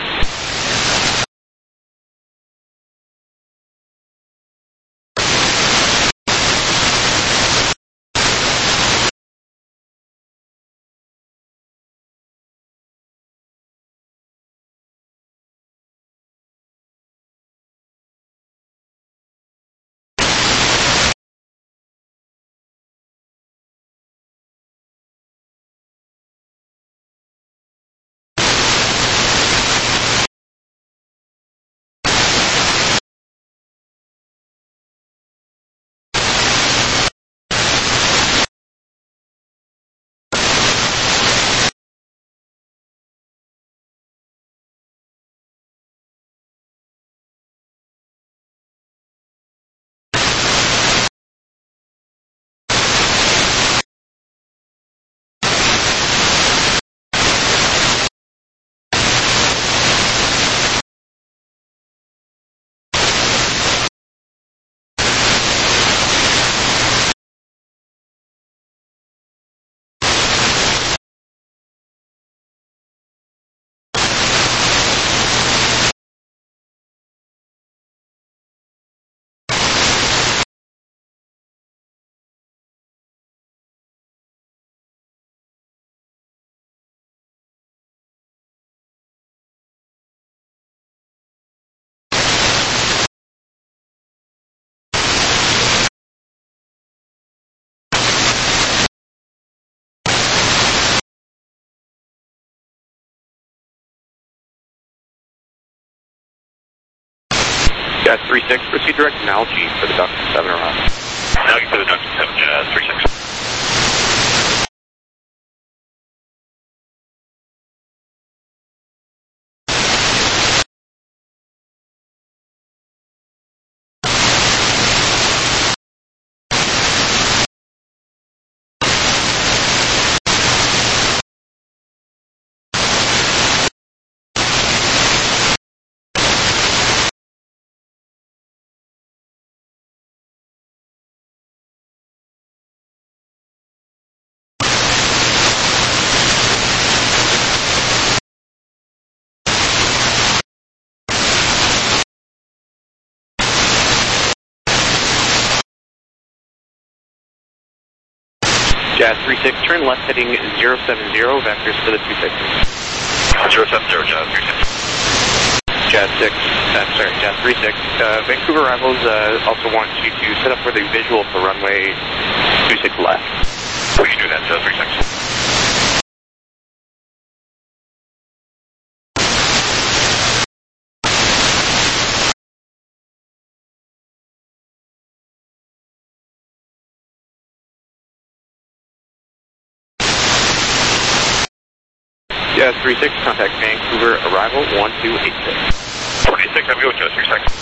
Jazz three six, proceed direct to Nalgene for the Duck seven arrival. Nalgene for the Duck seven, Jazz three six. Jazz three six, turn left heading zero seven zero, vectors for the two sixty. zero seven zero, Jazz three six. Jazz six, uh, sorry, Jazz three six. Uh, Vancouver arrivals uh, also wants you to set up for the visual for runway two six left. We can do that, Jazz three six. Jazz three six, contact Vancouver arrival one two eight six. twenty-six, have you with Jazz three six.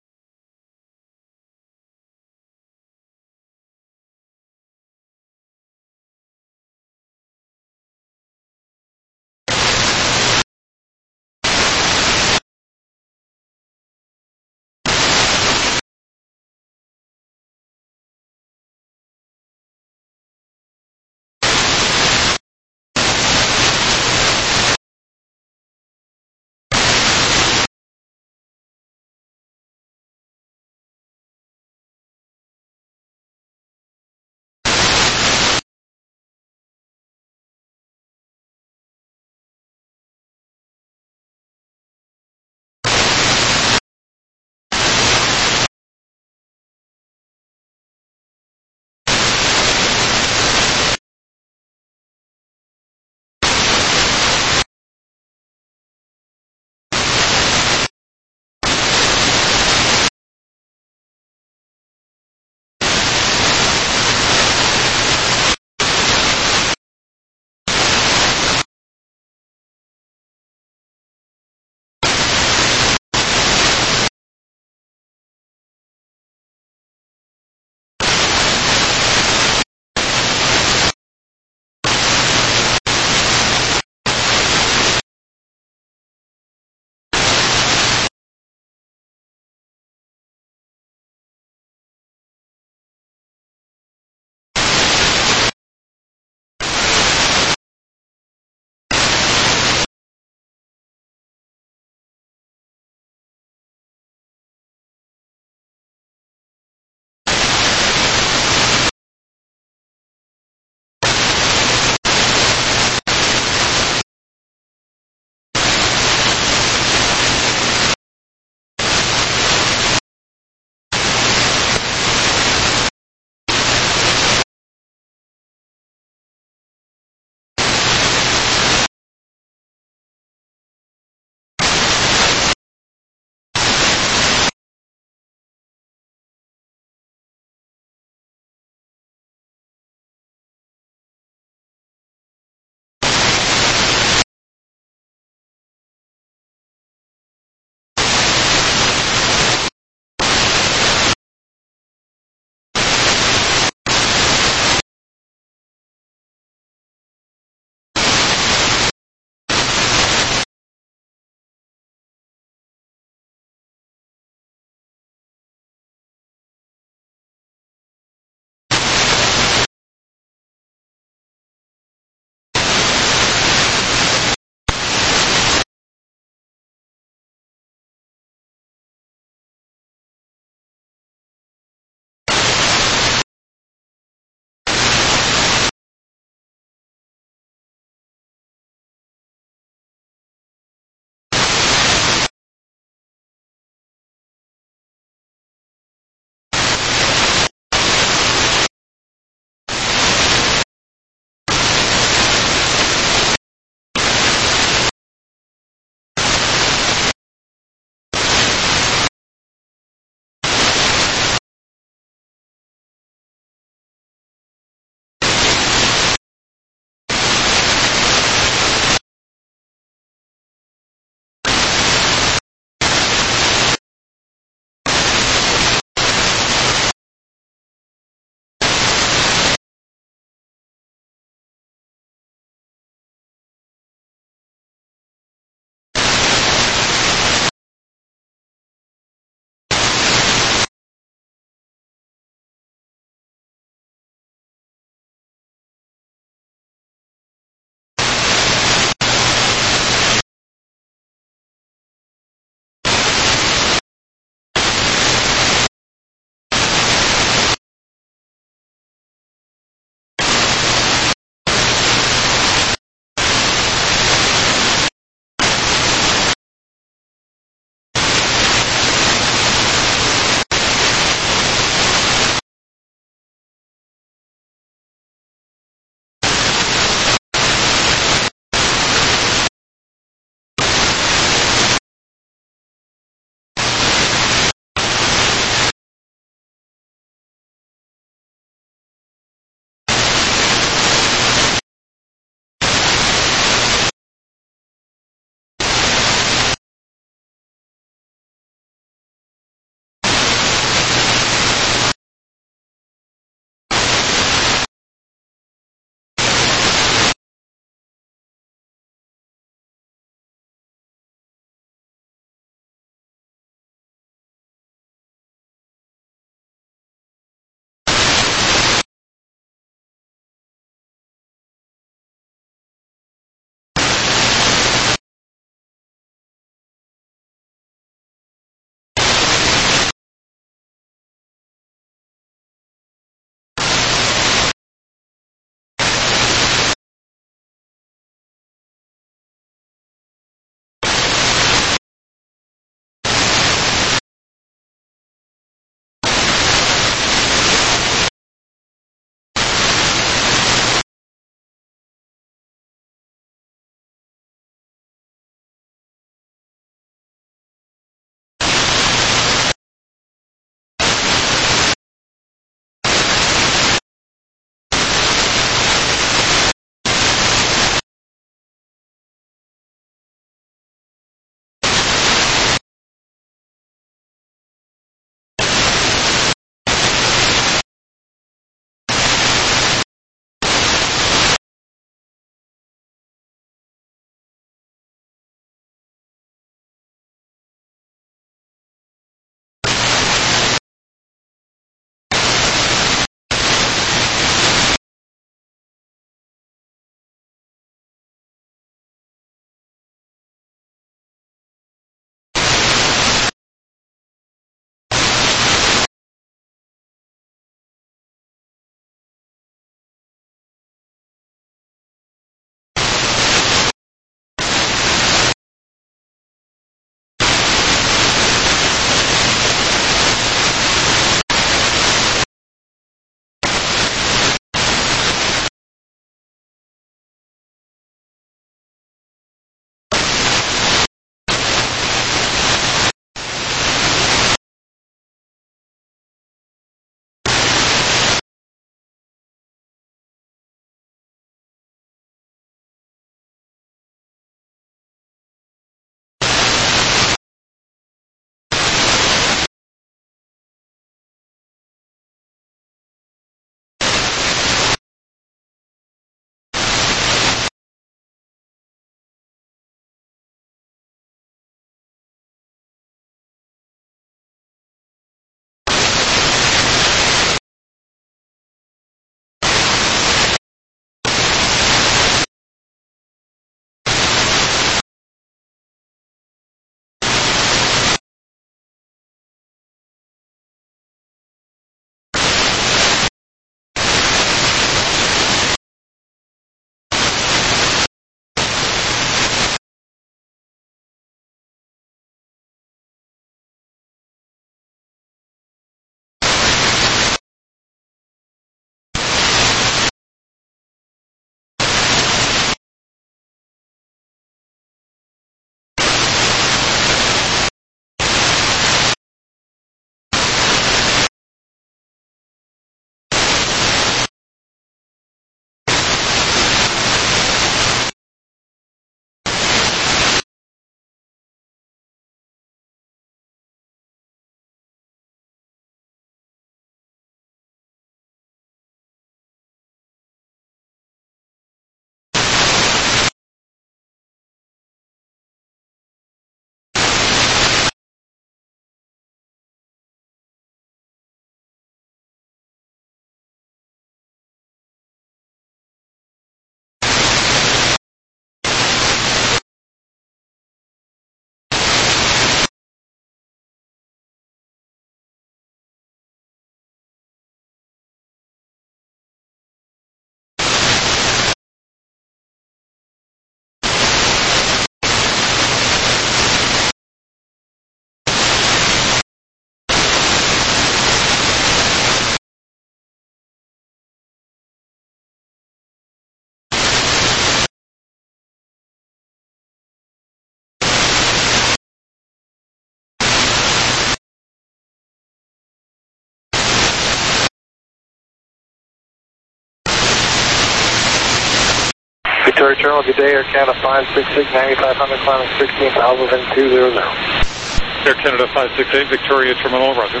Victoria Terminal, good day, Air Canada five six six, ninety-five hundred, climbing sixteen thousand two hundred. Air Canada five six eight, Victoria Terminal, roger.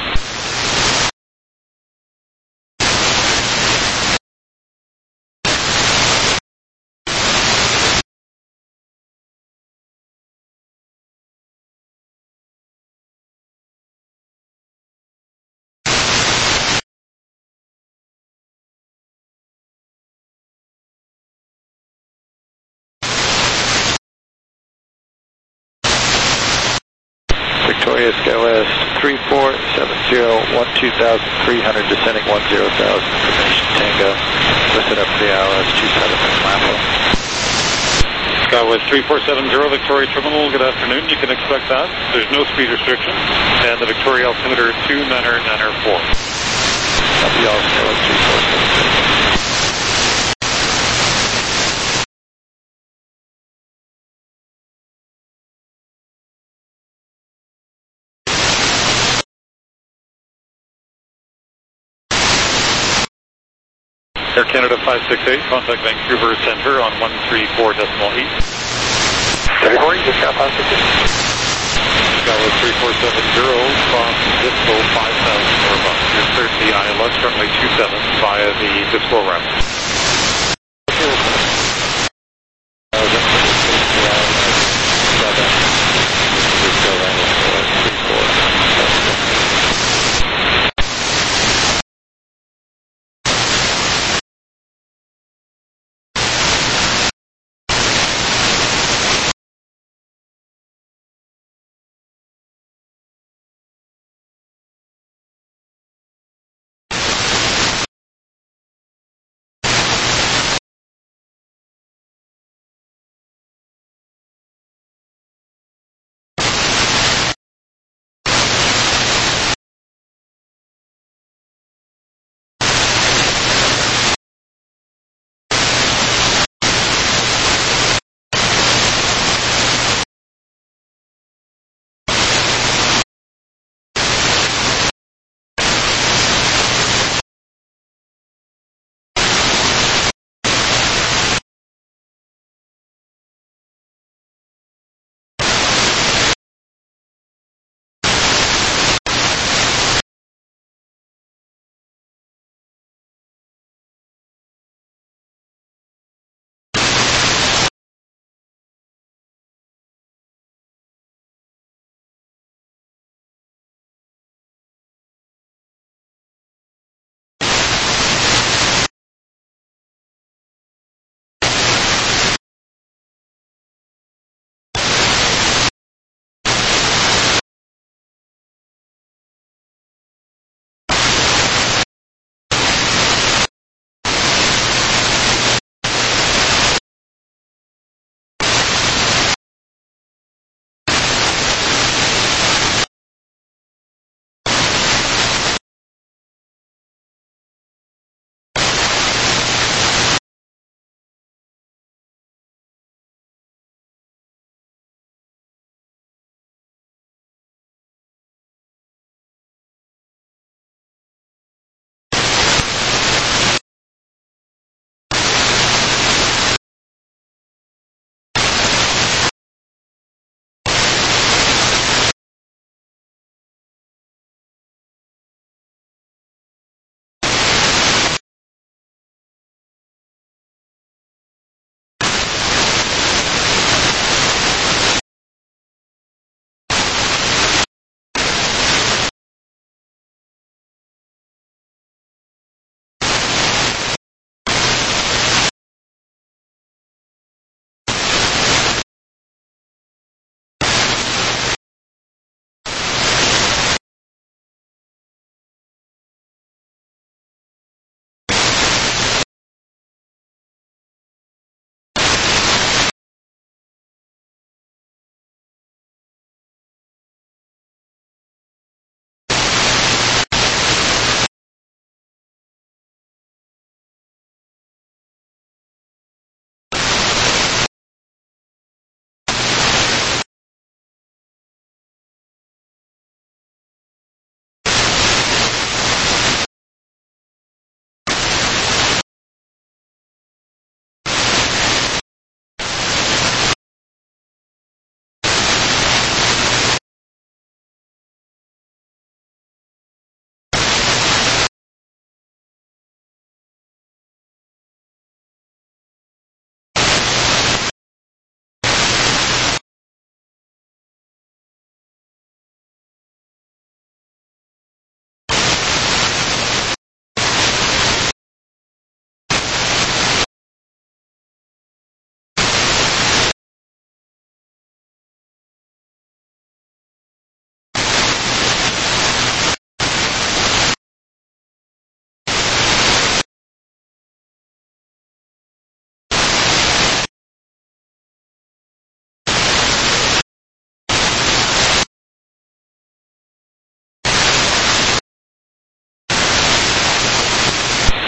Victoria Skywest three four seven zero, one two thousand three hundred, descending one zero thousand, information Tango, listed up three hours, two seven at Lambo. Skywest three four seven zero, Victoria Terminal, good afternoon, you can expect that. There's no speed restriction, and the Victoria altimeter two niner niner four. Copy all, Skywest three four seven zero. Air Canada five six eight, contact Vancouver Centre on one three four decimal eight. February, just got five six eight. Skywest three four seven zero, cross Disco five thousand northbound. You're clear to the I L S, runway two seven via the Disco route.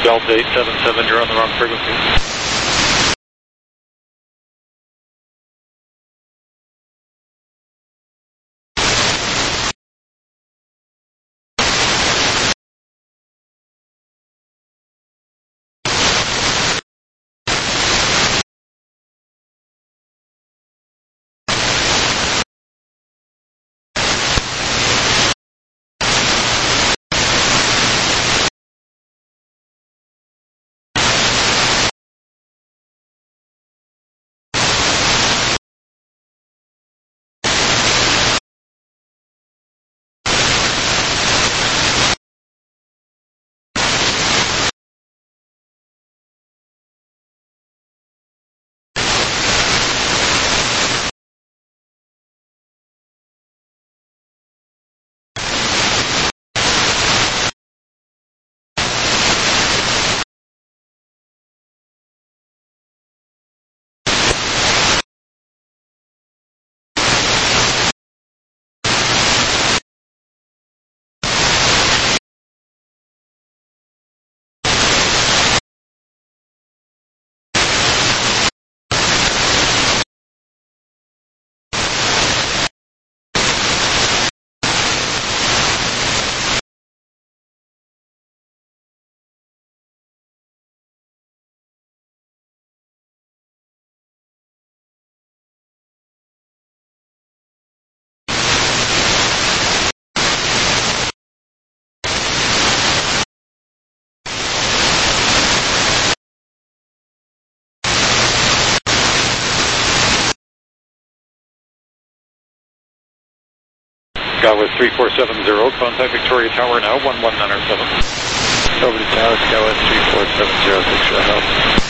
Delta eight seven seven, you're on the wrong frequency. Skywest three four seven zero, contact Victoria Tower now, one one nine seven. Over to Tower, Skywest three four seven zero, thanks for the help.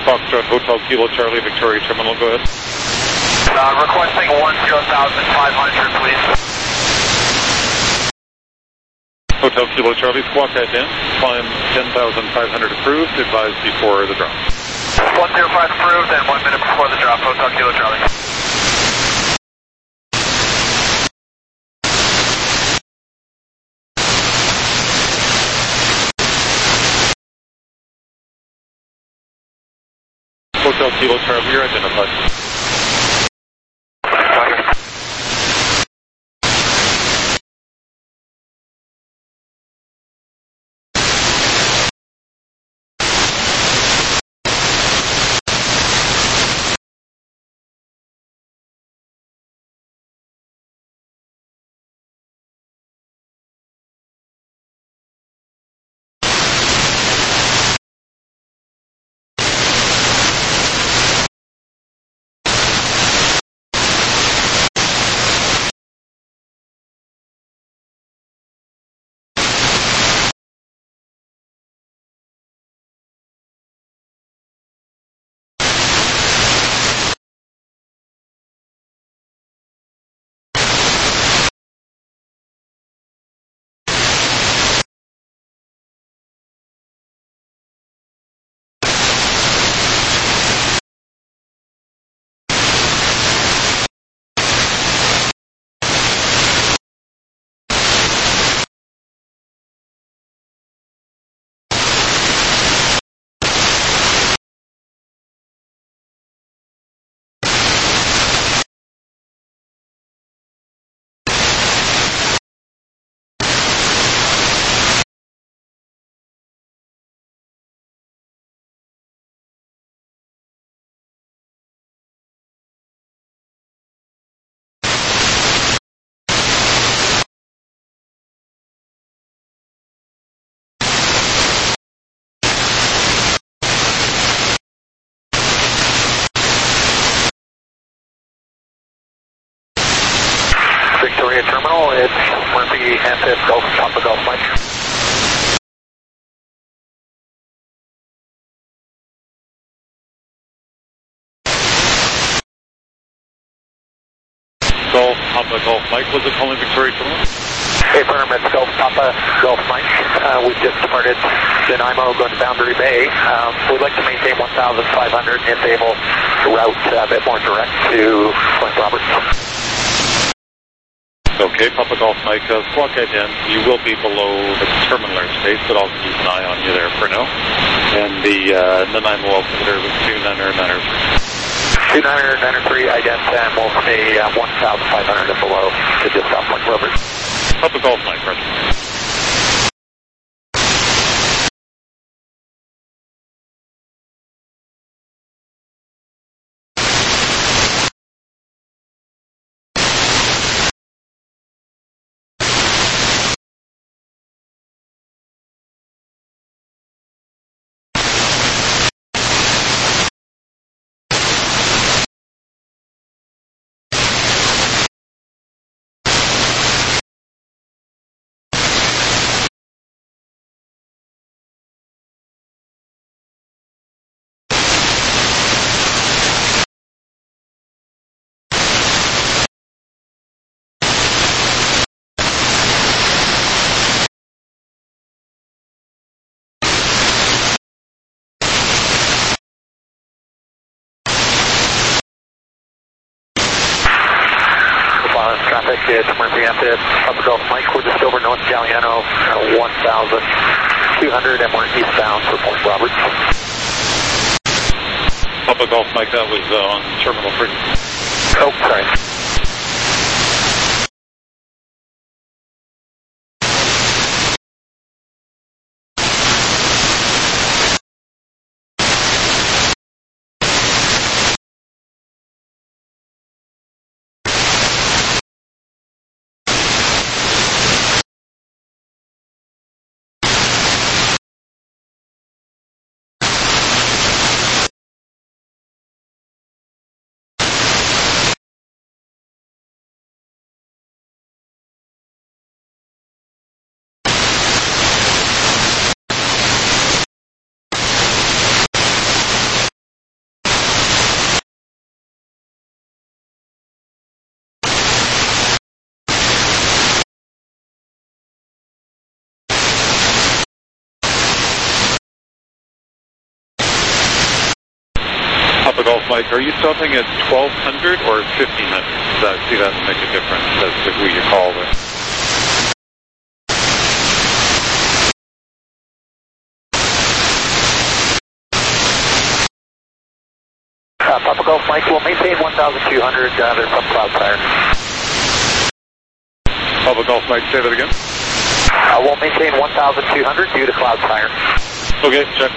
Foxtrot Hotel Kilo Charlie Victoria Terminal, go ahead. Uh, requesting one zero thousand five hundred, please. Hotel Kilo Charlie, squawk that in. Climb ten thousand five hundred approved, advised before the drop. one zero five approved and one minute before the drop, Hotel Kilo Charlie. Hotel Kilo Charlie, you're identified. Victoria Terminal, it's Murphy Hampton Gulf, Papa Golf Mike. Golf Papa Golf Mike, was it calling Victoria Terminal? Hey, firm, it's Golf Papa Golf Mike. Uh, we've just departed Nanaimo, going to Boundary Bay. Um, we'd like to maintain one thousand five hundred if able to route a bit more direct to Point Roberts. Okay, Papa Golf Mike, uh, squawk that in. You will be below the terminal airspace, but I'll keep an eye on you there for now. And the uh, Nanaimo altimeter was two niner niner three. two niner niner three, ident, and we'll stay uh, one thousand five hundred and below to just off Point Roberts. Papa Golf Mike, Roger. Traffic, it's Murphy Hampton, Papa Golf Mike. We're just over North Galliano, uh, one thousand two hundred, and we're eastbound for Point Roberts. Papa Golf Mike, that was uh, on Terminal three. Oh, sorry. Papa Golf Mike, are you stopping at twelve hundred or fifteen hundred? That, see, that will make a difference as to who you call with. Uh, Papa Golf Mike, we'll maintain one thousand two hundred, uh, they're from Cloudfire. Papa Golf Mike, say that again. Uh, we'll maintain one thousand two hundred due to Cloudfire. Okay, check.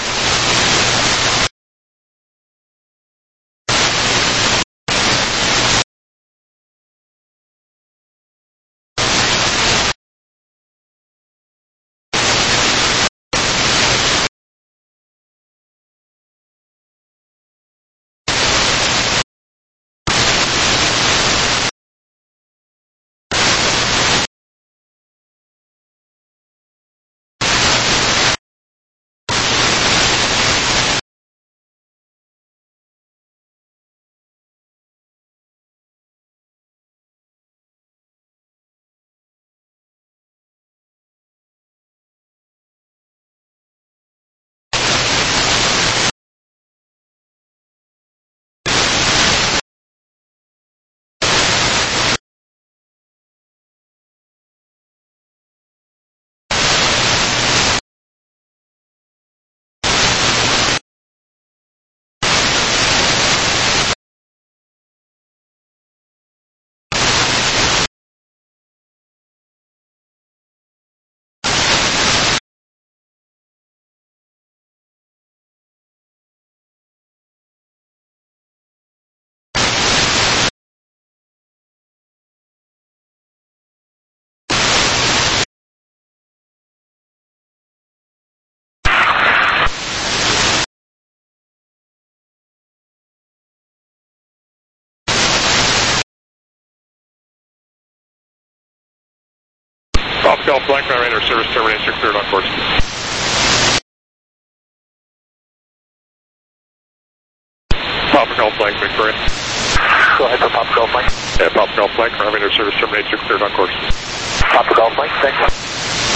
Papa Golf Mike, my radar service terminates, you're cleared on course. Papa Golf Mike, Victoria. Go ahead for Papa Golf Mike. Yeah, Papa Golf Mike, my radar service terminates, you're cleared on course. Papa Golf Mike, thanks.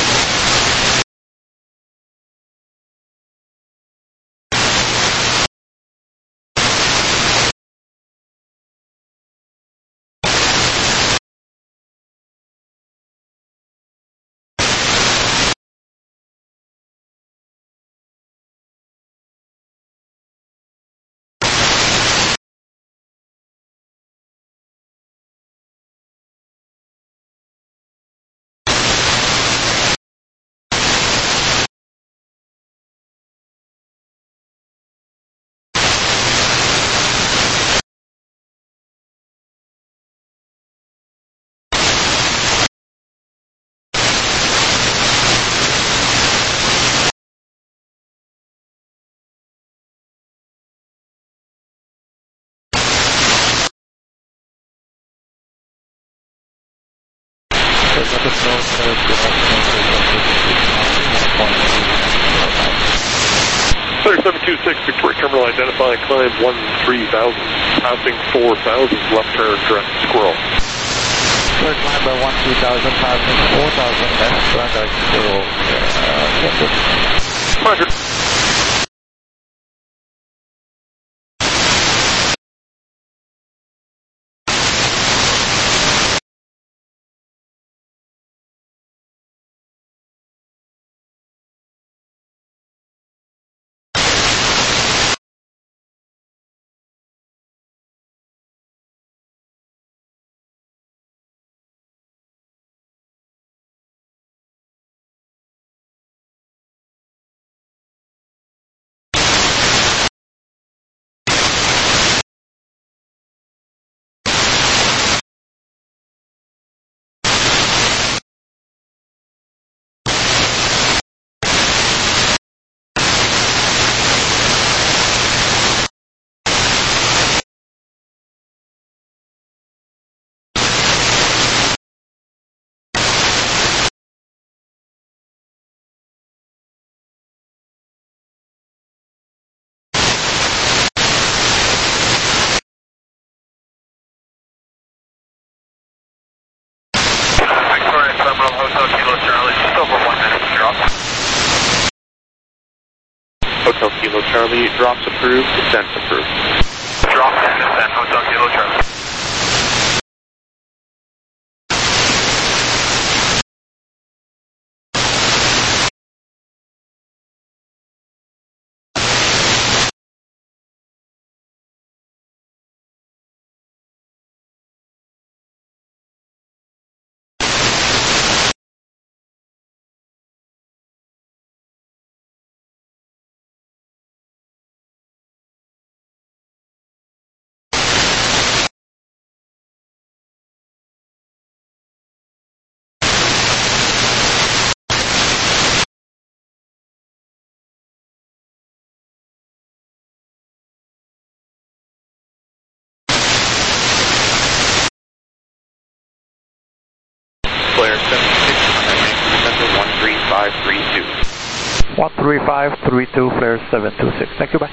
thirty-seven two six, Victoria Terminal identifying climb one three thousand, passing four thousand, left turn direct Squirrel. Clear climb by one three thousand, passing four thousand, left turn direct Squirrel. Uh, Roger. Hotel Kilo Charlie, drops approved, descents approved. Drop and descent, Hotel Kilo Charlie. Flare seventy-six, Vancouver Center one three five three two. one three five three two, flare seven two six. Thank you, bye.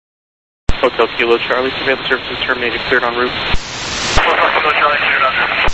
Hotel Kilo Charlie, surveillance services terminated, cleared en route. Hotel Kilo Charlie, cleared en route.